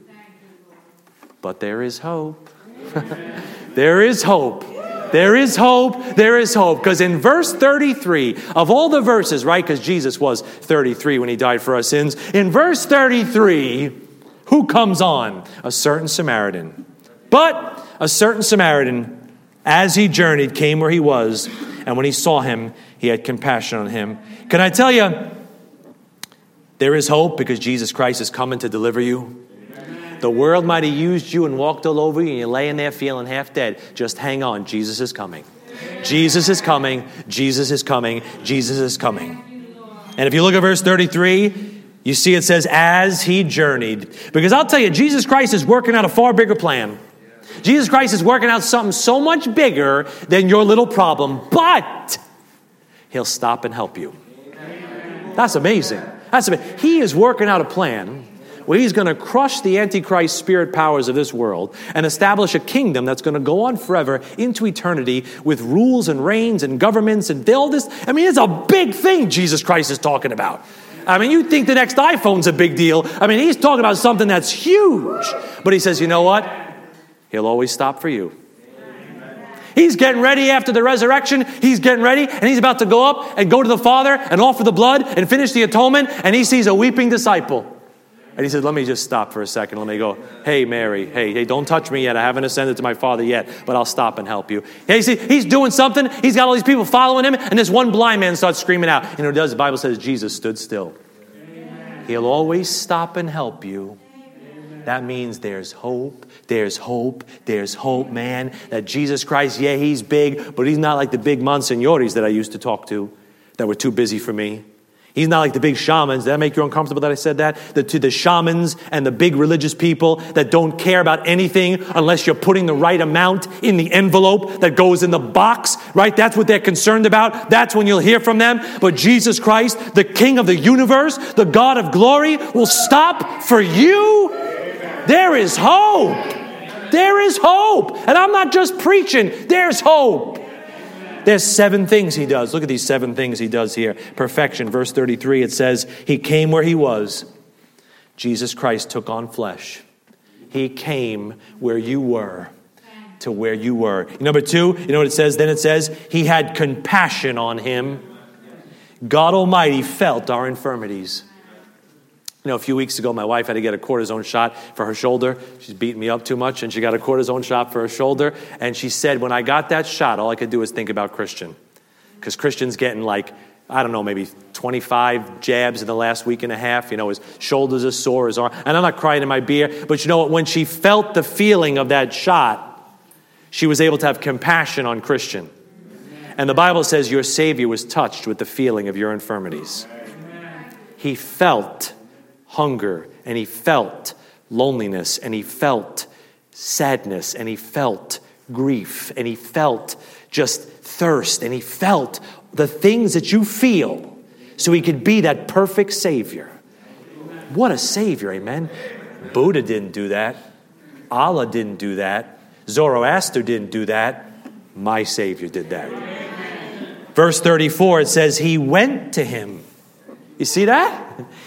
But there is hope. There is hope. There is hope. There is hope. Because in verse thirty-three, of all the verses, right? Because Jesus was thirty-three when he died for our sins. In verse thirty-three, who comes on? A certain Samaritan. But a certain Samaritan, as he journeyed, came where he was. And when he saw him, he had compassion on him. Can I tell you, there is hope because Jesus Christ is coming to deliver you. The world might have used you and walked all over you and you're laying there feeling half dead. Just hang on. Jesus is coming. Jesus is coming. Jesus is coming. Jesus is coming. And if you look at verse thirty-three, you see it says, as he journeyed. Because I'll tell you, Jesus Christ is working out a far bigger plan. Jesus Christ is working out something so much bigger than your little problem. But he'll stop and help you. That's amazing. That's amazing. He is working out a plan where he's going to crush the Antichrist spirit powers of this world and establish a kingdom that's going to go on forever into eternity with rules and reigns and governments and all this. I mean, it's a big thing Jesus Christ is talking about. I mean, you think the next iPhone's a big deal. I mean, he's talking about something that's huge. But he says, you know what? He'll always stop for you. He's getting ready after the resurrection. He's getting ready, and he's about to go up and go to the Father and offer the blood and finish the atonement, and he sees a weeping disciple. And he said, let me just stop for a second. Let me go, hey, Mary, hey, hey, don't touch me yet. I haven't ascended to my Father yet, but I'll stop and help you. Hey, see, he's doing something. He's got all these people following him, and this one blind man starts screaming out. You know what it does? The Bible says Jesus stood still. He'll always stop and help you. That means there's hope, there's hope, there's hope, man. That Jesus Christ, yeah, he's big, but he's not like the big monsignores that I used to talk to that were too busy for me. He's not like the big shamans. Did that make you uncomfortable that I said that? The, to the shamans and the big religious people that don't care about anything unless you're putting the right amount in the envelope that goes in the box, right? That's what they're concerned about. That's when you'll hear from them. But Jesus Christ, the King of the universe, the God of glory, will stop for you. There is hope. There is hope. And I'm not just preaching. There's hope. There's seven things he does. Look at these seven things he does here. Perfection. Verse thirty-three, it says, he came where he was. Jesus Christ took on flesh. He came where you were, to where you were. Number two, you know what it says? Then it says, he had compassion on him. God Almighty felt our infirmities. You know, a few weeks ago, my wife had to get a cortisone shot for her shoulder. She's beating me up too much, and she got a cortisone shot for her shoulder. And she said, when I got that shot, all I could do was think about Christian. Because Christian's getting like, I don't know, maybe twenty-five jabs in the last week and a half. You know, his shoulders are sore, his arm. And I'm not crying in my beer. But you know what? When she felt the feeling of that shot, she was able to have compassion on Christian. And the Bible says your Savior was touched with the feeling of your infirmities. He felt hunger, and he felt loneliness, and he felt sadness, and he felt grief, and he felt just thirst, and he felt the things that you feel so he could be that perfect Savior. What a Savior, amen? Buddha didn't do that. Allah didn't do that. Zoroaster didn't do that. My Savior did that. Verse thirty-four, it says, he went to him. You see that?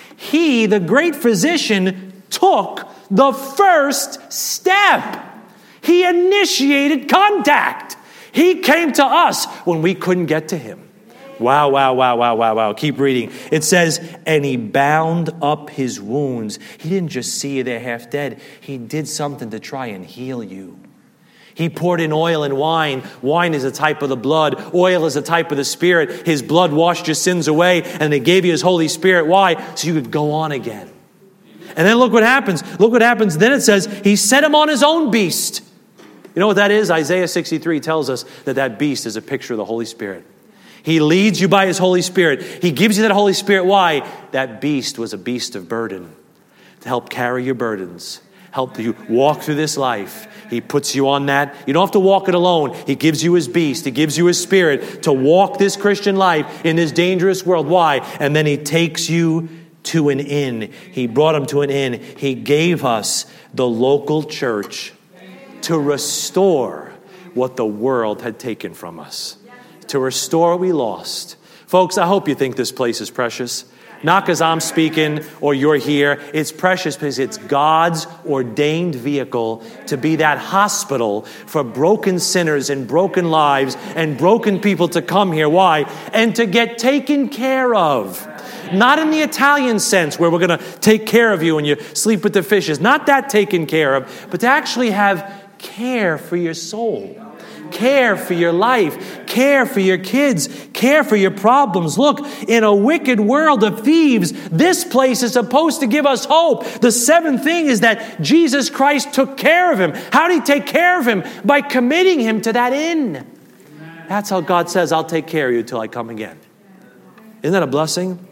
He, the great physician, took the first step. He initiated contact. He came to us when we couldn't get to him. Wow, wow, wow, wow, wow, wow. Keep reading. It says, and he bound up his wounds. He didn't just see you there half dead. He did something to try and heal you. He poured in oil and wine. Wine is a type of the blood. Oil is a type of the Spirit. His blood washed your sins away, and they gave you his Holy Spirit. Why? So you could go on again. And then look what happens. Look what happens. Then it says, he set him on his own beast. You know what that is? Isaiah sixty-three tells us that that beast is a picture of the Holy Spirit. He leads you by his Holy Spirit. He gives you that Holy Spirit. Why? That beast was a beast of burden to help carry your burdens, help you walk through this life. He puts you on that. You don't have to walk it alone. He gives you his beast. He gives you his Spirit to walk this Christian life in this dangerous world. Why? And then he takes you to an inn. He brought him to an inn. He gave us the local church to restore what the world had taken from us. To restore what we lost. Folks, I hope you think this place is precious. Not because I'm speaking or you're here. It's precious because it's God's ordained vehicle to be that hospital for broken sinners and broken lives and broken people to come here. Why? And to get taken care of. Not in the Italian sense where we're going to take care of you and you sleep with the fishes. Not that taken care of, but to actually have care for your soul. Care for your life, care for your kids, care for your problems. Look, in a wicked world of thieves, this place is supposed to give us hope. The seventh thing is that Jesus Christ took care of him. How did he take care of him? By committing him to that inn. That's how God says, I'll take care of you till I come again. Isn't that a blessing?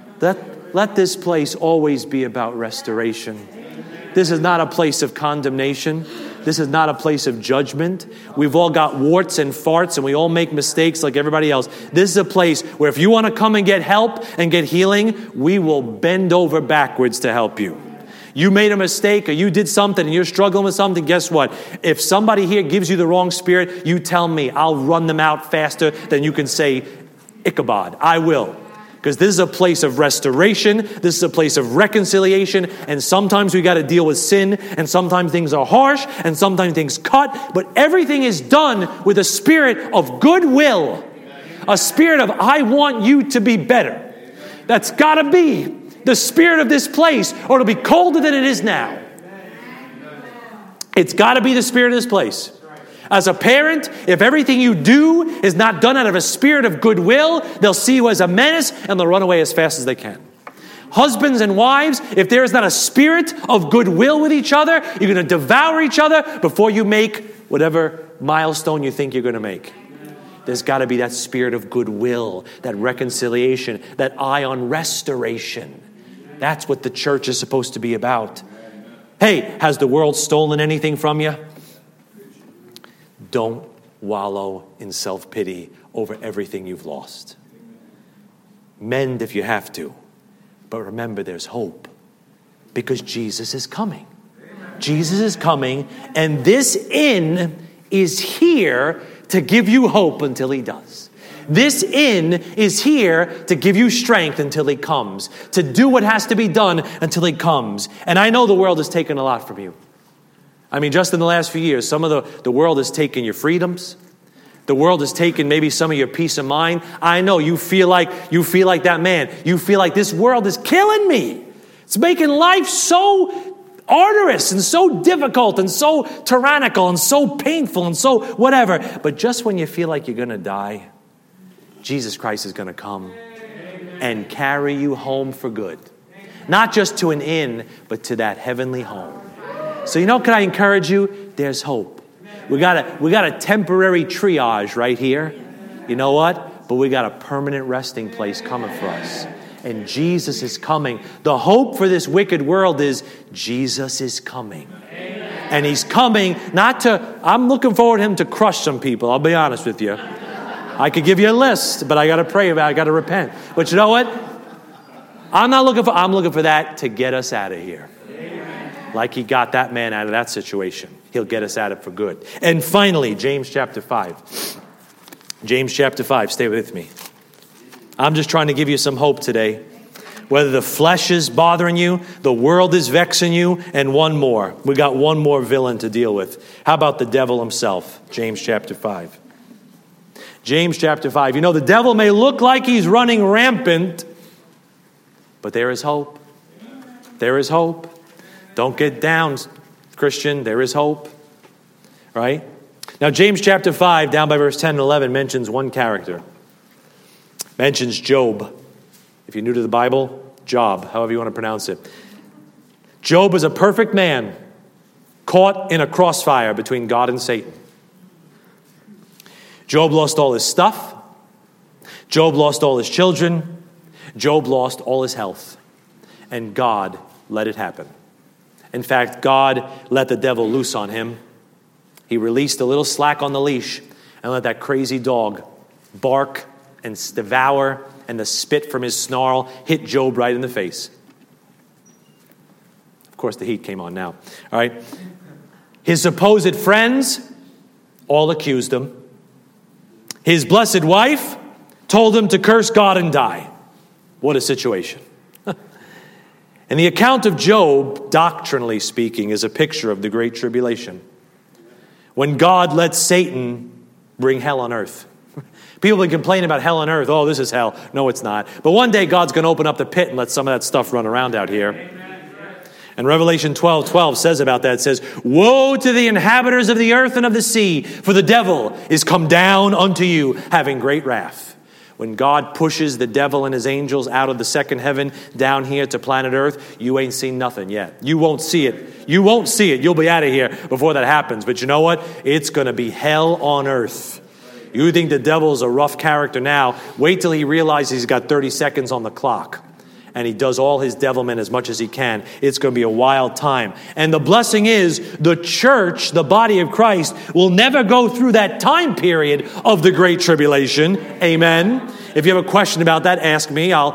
Let, let this place always be about restoration. This is not a place of condemnation. This is not a place of judgment. We've all got warts and farts and we all make mistakes like everybody else. This is a place where if you want to come and get help and get healing, we will bend over backwards to help you. You made a mistake or you did something and you're struggling with something, guess what? If somebody here gives you the wrong spirit, you tell me. I'll run them out faster than you can say Ichabod. I will. Because this is a place of restoration. This is a place of reconciliation. And sometimes we got to deal with sin. And sometimes things are harsh. And sometimes things cut. But everything is done with a spirit of goodwill. A spirit of, I want you to be better. That's got to be the spirit of this place, or it'll be colder than it is now. It's got to be the spirit of this place. As a parent, if everything you do is not done out of a spirit of goodwill, they'll see you as a menace and they'll run away as fast as they can. Husbands and wives, if there is not a spirit of goodwill with each other, you're going to devour each other before you make whatever milestone you think you're going to make. There's got to be that spirit of goodwill, that reconciliation, that eye on restoration. That's what the church is supposed to be about. Hey, has the world stolen anything from you? Don't wallow in self-pity over everything you've lost. Mend if you have to. But remember, there's hope. Because Jesus is coming. Jesus is coming, and this inn is here to give you hope until he does. This inn is here to give you strength until he comes, to do what has to be done until he comes. And I know the world has taken a lot from you. I mean, just in the last few years, some of the, the world has taken your freedoms. The world has taken maybe some of your peace of mind. I know you feel like you feel like that man. You feel like this world is killing me. It's making life so arduous and so difficult and so tyrannical and so painful and so whatever. But just when you feel like you're going to die, Jesus Christ is going to come and carry you home for good. Not just to an inn, but to that heavenly home. So you know, can I encourage you? There's hope. We got a, we got a temporary triage right here. You know what? But we got a permanent resting place coming for us. And Jesus is coming. The hope for this wicked world is Jesus is coming. And he's coming not to, I'm looking forward to him to crush some people. I'll be honest with you. I could give you a list, but I got to pray about it. I got to repent. But you know what? I'm not looking for, I'm looking for that to get us out of here. Like he got that man out of that situation. He'll get us out of it for good. And finally, James chapter five. James chapter five, stay with me. I'm just trying to give you some hope today. Whether the flesh is bothering you, the world is vexing you, and one more. We got one more villain to deal with. How about the devil himself? James chapter five. James chapter five. You know, the devil may look like he's running rampant, but there is hope. There is hope. Don't get down, Christian. There is hope. Right? Now, James chapter five, down by verse ten and eleven, mentions one character. Mentions Job. If you're new to the Bible, Job, however you want to pronounce it. Job was a perfect man caught in a crossfire between God and Satan. Job lost all his stuff. Job lost all his children. Job lost all his health. And God let it happen. In fact, God let the devil loose on him. He released a little slack on the leash and let that crazy dog bark and devour, and the spit from his snarl hit Job right in the face. Of course, the heat came on now. All right. His supposed friends all accused him. His blessed wife told him to curse God and die. What a situation. And the account of Job, doctrinally speaking, is a picture of the Great Tribulation. When God lets Satan bring hell on earth. People have been complaining about hell on earth. Oh, this is hell. No, it's not. But one day God's going to open up the pit and let some of that stuff run around out here. And Revelation twelve twelve says about that, it says, "Woe to the inhabitants of the earth and of the sea, for the devil is come down unto you, having great wrath." When God pushes the devil and his angels out of the second heaven down here to planet Earth, you ain't seen nothing yet. You won't see it. You won't see it. You'll be out of here before that happens. But you know what? It's going to be hell on earth. You think the devil's a rough character now. Wait till he realizes he's got thirty seconds on the clock. And he does all his devilment as much as he can. It's going to be a wild time. And the blessing is the church, the body of Christ, will never go through that time period of the Great Tribulation. Amen. If you have a question about that, ask me. I'll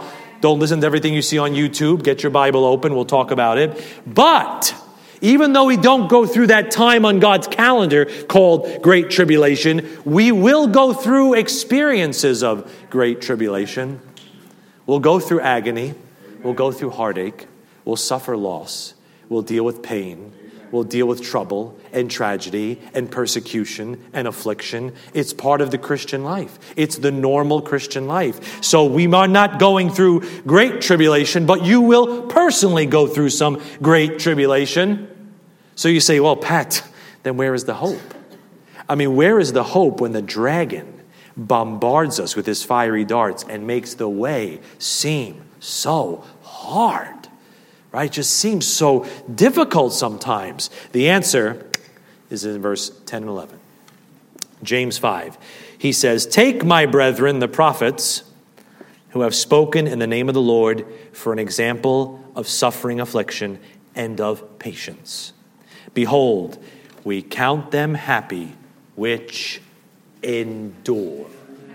Don't listen to everything you see on YouTube. Get your Bible open. We'll talk about it. But even though we don't go through that time on God's calendar called Great Tribulation, we will go through experiences of Great Tribulation. We'll go through agony. We'll go through heartache. We'll suffer loss. We'll deal with pain. We'll deal with trouble and tragedy and persecution and affliction. It's part of the Christian life. It's the normal Christian life. So we are not going through great tribulation, but you will personally go through some great tribulation. So you say, well, Pat, then where is the hope? I mean, where is the hope when the dragon bombards us with his fiery darts and makes the way seem so hard? Right? It just seems so difficult sometimes. The answer is in verse ten and eleven. James five. He says, take my brethren, the prophets, who have spoken in the name of the Lord, for an example of suffering, affliction, and of patience. Behold, we count them happy which endure.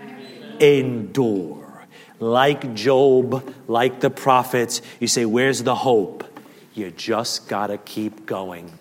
Endure. Like Job, like the prophets, you say, where's the hope? You just got to keep going.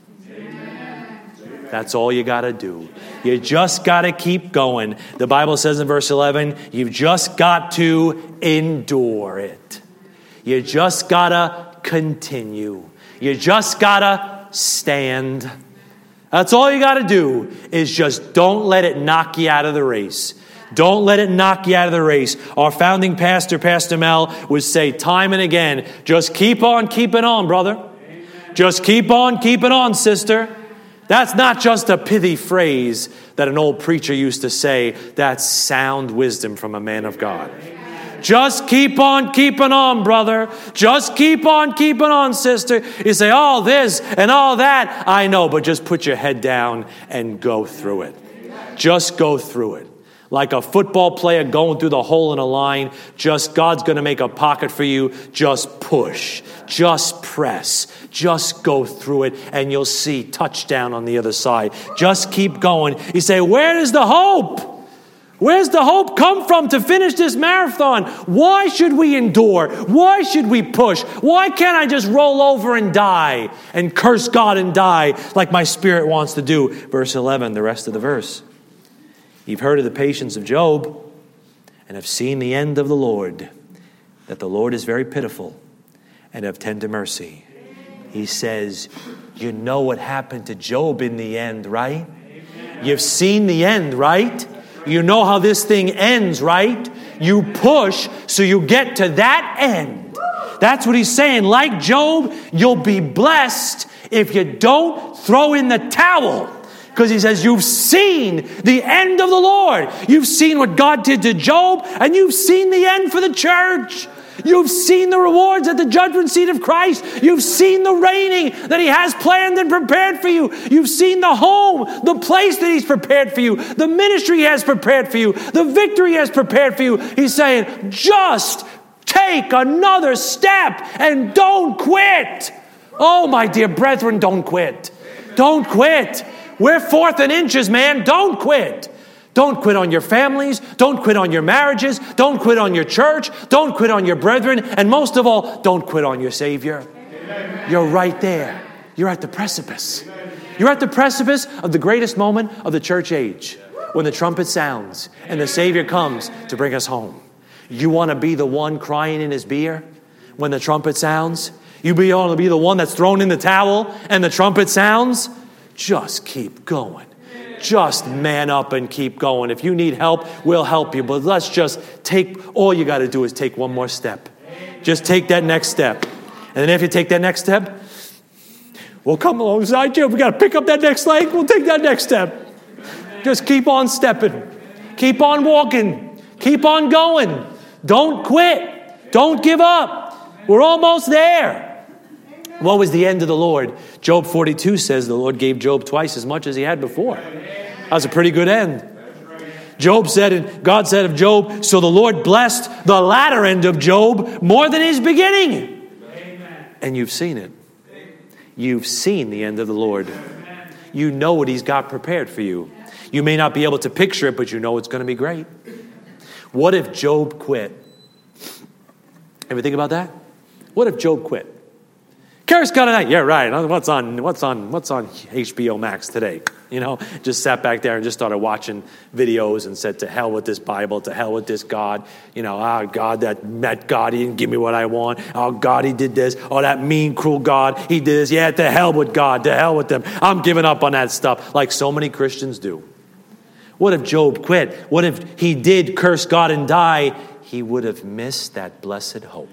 Amen. That's all you got to do. You just got to keep going. The Bible says in verse eleven, you've just got to endure it. You just got to continue. You just got to stand. That's all you got to do is just don't let it knock you out of the race. Don't let it knock you out of the race. Our founding pastor, Pastor Mel, would say time and again, just keep on keeping on, brother. Amen. Just keep on keeping on, sister. That's not just a pithy phrase that an old preacher used to say. That's sound wisdom from a man of God. Amen. Just keep on keeping on, brother. Just keep on keeping on, sister. You say, all this and all that. I know, but just put your head down and go through it. Just go through it. Like a football player going through the hole in a line, just God's going to make a pocket for you. Just push. Just press. Just go through it, and you'll see touchdown on the other side. Just keep going. You say, where is the hope? Where's the hope come from to finish this marathon? Why should we endure? Why should we push? Why can't I just roll over and die and curse God and die like my spirit wants to do? Verse eleven, the rest of the verse. You've heard of the patience of Job and have seen the end of the Lord, that the Lord is very pitiful and of tender mercy. He says, you know what happened to Job in the end, right? You've seen the end, right? You know how this thing ends, right? You push so you get to that end. That's what he's saying. Like Job, you'll be blessed if you don't throw in the towel. Because he says, you've seen the end of the Lord. You've seen what God did to Job, and you've seen the end for the church. You've seen the rewards at the judgment seat of Christ. You've seen the reigning that he has planned and prepared for you. You've seen the home, the place that he's prepared for you, the ministry he has prepared for you, the victory he has prepared for you. He's saying, just take another step and don't quit. Oh, my dear brethren, don't quit. Don't quit. We're fourth in inches, man. Don't quit. Don't quit on your families. Don't quit on your marriages. Don't quit on your church. Don't quit on your brethren. And most of all, don't quit on your Savior. Amen. You're right there. You're at the precipice. You're at the precipice of the greatest moment of the church age, when the trumpet sounds and the Savior comes to bring us home. You want to be the one crying in his beer when the trumpet sounds? You want to be the one that's thrown in the towel and the trumpet sounds? Just keep going. Just man up and keep going. If you need help, we'll help you. But let's just take, all you got to do is take one more step. Just take that next step. And then if you take that next step, we'll come alongside you. We got to pick up that next leg. We'll take that next step. Just keep on stepping. Keep on walking. Keep on going. Don't quit. Don't give up. We're almost there. What was the end of the Lord? Job forty-two says the Lord gave Job twice as much as he had before. That was a pretty good end. Job said, and God said of Job, so the Lord blessed the latter end of Job more than his beginning. And you've seen it. You've seen the end of the Lord. You know what he's got prepared for you. You may not be able to picture it, but you know it's going to be great. What if Job quit? Ever think about that? What if Job quit? Curse God tonight. Yeah, right. What's on what's on what's on H B O Max today? You know, just sat back there and just started watching videos and said, to hell with this Bible, to hell with this God. You know, ah, God, that, that God, he didn't give me what I want. Oh, God, he did this. Oh, that mean, cruel God, he did this. Yeah, to hell with God, to hell with them. I'm giving up on that stuff, like so many Christians do. What if Job quit? What if he did curse God and die? He would have missed that blessed hope.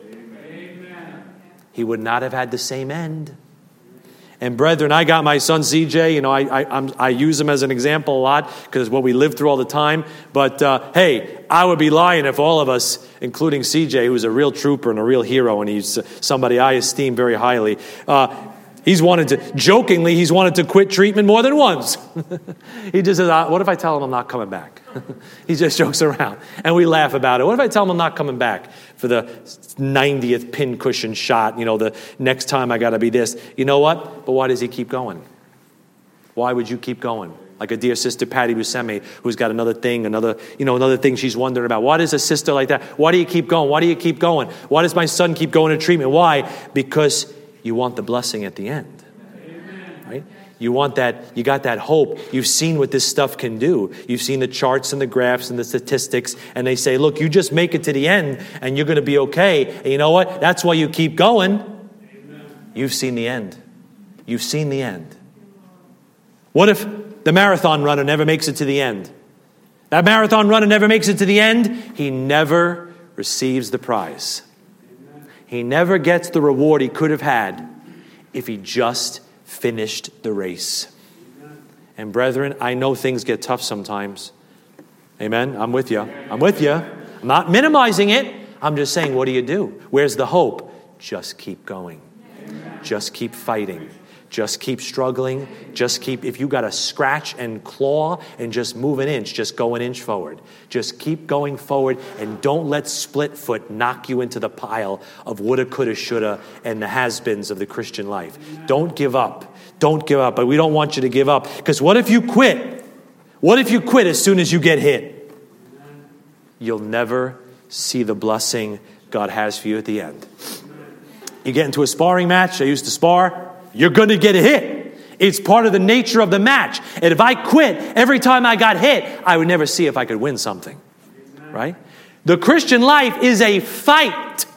He would not have had the same end. And brethren, I got my son C J. You know, I I, I'm, I use him as an example a lot because what we live through all the time. But uh, hey, I would be lying if all of us, including C J, who's a real trooper and a real hero, and he's somebody I esteem very highly. Uh, he's wanted to, jokingly, he's wanted to quit treatment more than once. He just says, "What if I tell him I'm not coming back?" He just jokes around, and we laugh about it. What if I tell him I'm not coming back for the ninetieth pincushion shot? You know, the next time I got to be this. You know what? But why does he keep going? Why would you keep going? Like a dear sister Patty Buscemi, who's got another thing, another you know, another thing she's wondering about. Why does a sister like that? Why do you keep going? Why do you keep going? Why does my son keep going to treatment? Why? Because you want the blessing at the end, right? You want that, you got that hope. You've seen what this stuff can do. You've seen the charts and the graphs and the statistics, and they say, look, you just make it to the end and you're going to be okay. And you know what? That's why you keep going. Amen. You've seen the end. You've seen the end. What if the marathon runner never makes it to the end? That marathon runner never makes it to the end. He never receives the prize. He never gets the reward he could have had if he just finished the race. And brethren, I know things get tough sometimes. Amen? I'm with you. I'm with you. I'm not minimizing it. I'm just saying, what do you do? Where's the hope? Just keep going. Just keep fighting. Just keep struggling. Just keep, if you got to scratch and claw and just move an inch, just go an inch forward. Just keep going forward and don't let split foot knock you into the pile of woulda, coulda, shoulda and the has-beens of the Christian life. Don't give up. Don't give up. But we don't want you to give up. Because what if you quit? What if you quit as soon as you get hit? You'll never see the blessing God has for you at the end. You get into a sparring match. I used to spar. You're going to get hit. It's part of the nature of the match. And if I quit every time I got hit, I would never see if I could win something. Right? The Christian life is a fight.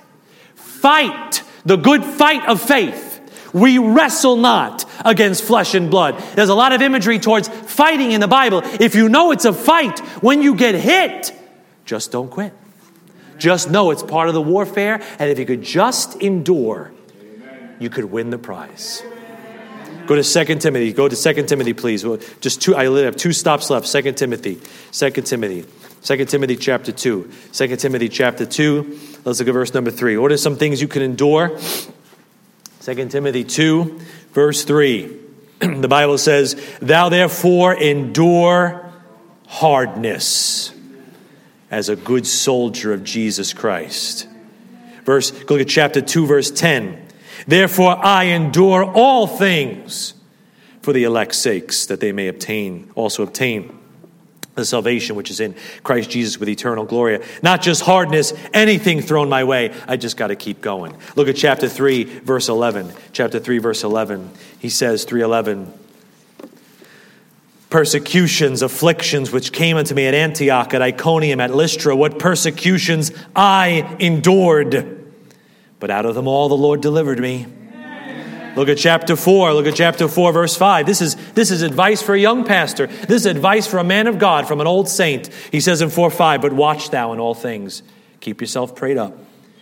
Fight. The good fight of faith. We wrestle not against flesh and blood. There's a lot of imagery towards fighting in the Bible. If you know it's a fight, when you get hit, just don't quit. Just know it's part of the warfare. And if you could just endure, you could win the prize. Go to Second Timothy. Go to Second Timothy, please. Just two. I have two stops left. Second Timothy. Second Timothy. Second Timothy chapter two. Second Timothy chapter two. Let's look at verse number three. What are some things you can endure? Second Timothy two, verse three. The Bible says, "Thou therefore endure hardness as a good soldier of Jesus Christ." Verse. Go look at chapter two, verse ten. "Therefore I endure all things for the elect's sakes, that they may obtain, also obtain the salvation which is in Christ Jesus with eternal glory." Not just hardness, anything thrown my way. I just got to keep going. Look at chapter three, verse eleven. Chapter three, verse eleven. He says, three eleven. "Persecutions, afflictions, which came unto me at Antioch, at Iconium, at Lystra, what persecutions I endured. But out of them all the Lord delivered me." Look at chapter four. Look at chapter four, verse five. This is, this is advice for a young pastor. This is advice for a man of God, from an old saint. He says in four five, "But watch thou in all things. Keep yourself prayed up.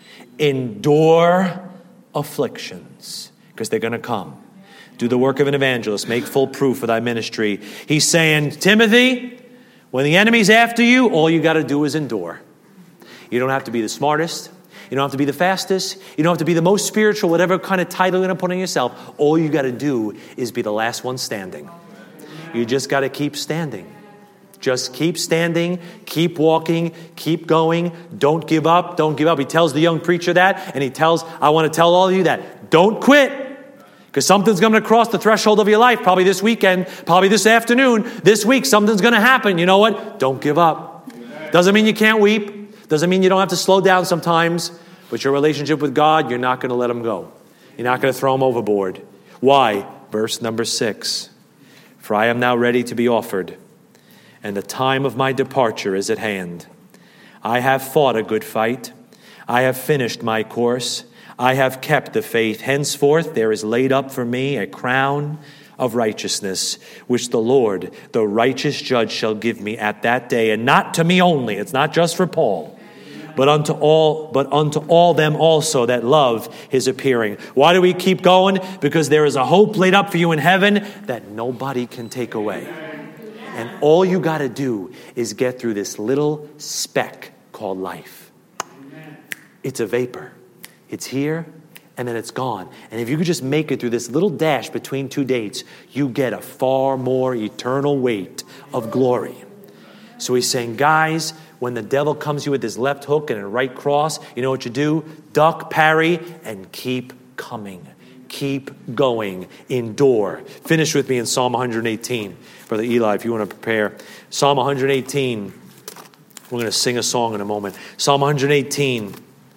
Endure afflictions," because they're going to come. "Do the work of an evangelist. Make full proof of thy ministry." He's saying, Timothy, when the enemy's after you, all you got to do is endure. You don't have to be the smartest. You don't have to be the fastest. You don't have to be the most spiritual, whatever kind of title you're going to put on yourself. All you got to do is be the last one standing. You just got to keep standing. Just keep standing, keep walking, keep going. Don't give up. Don't give up. He tells the young preacher that, and he tells, I want to tell all of you that. Don't quit, because something's going to cross the threshold of your life, probably this weekend, probably this afternoon, this week, something's going to happen. You know what? Don't give up. Doesn't mean you can't weep. Doesn't mean you don't have to slow down sometimes. But your relationship with God, you're not going to let him go. You're not going to throw him overboard. Why? Verse number six. For I am now ready to be offered, and the time of my departure is at hand. I have fought a good fight. I have finished my course. I have kept the faith. Henceforth there is laid up for me a crown of righteousness, which the Lord, the righteous judge, shall give me at that day, and not to me only. It's not just for Paul, but unto all, but unto all them also that love his appearing. Why do we keep going? Because there is a hope laid up for you in heaven that nobody can take away. And all you got to do is get through this little speck called life. It's a vapor. It's here, and then it's gone. And if you could just make it through this little dash between two dates, you get a far more eternal weight of glory. So he's saying, guys, when the devil comes to you with his left hook and a right cross, you know what you do? Duck, parry, and keep coming. Keep going. Endure. Finish with me in Psalm one eighteen. Brother Eli, if you want to prepare. Psalm one eighteen. We're going to sing a song in a moment. Psalm one eighteen.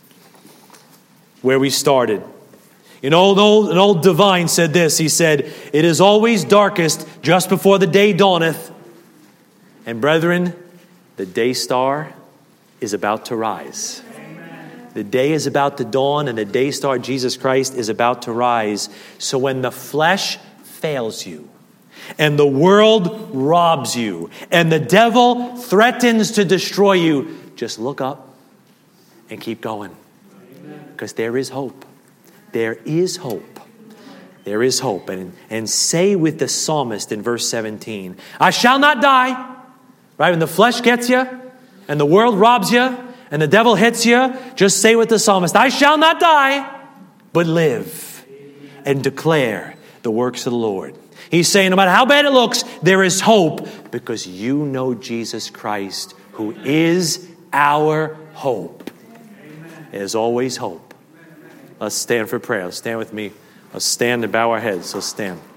Where we started. An old, old, an old divine said this. He said, it is always darkest just before the day dawneth. And brethren, the day star is about to rise. Amen. The day is about to dawn, and the day star, Jesus Christ, is about to rise. So when the flesh fails you, and the world robs you, and the devil threatens to destroy you, just look up and keep going. Because there is hope. There is hope. There is hope. And, and say with the psalmist in verse seventeen, I shall not die. Right? When the flesh gets you, and the world robs you, and the devil hits you, just say with the psalmist, I shall not die, but live and declare the works of the Lord. He's saying no matter how bad it looks, there is hope because you know Jesus Christ, who is our hope. There's always hope. Let's stand for prayer. Let's stand with me. Let's stand and bow our heads. Let's stand.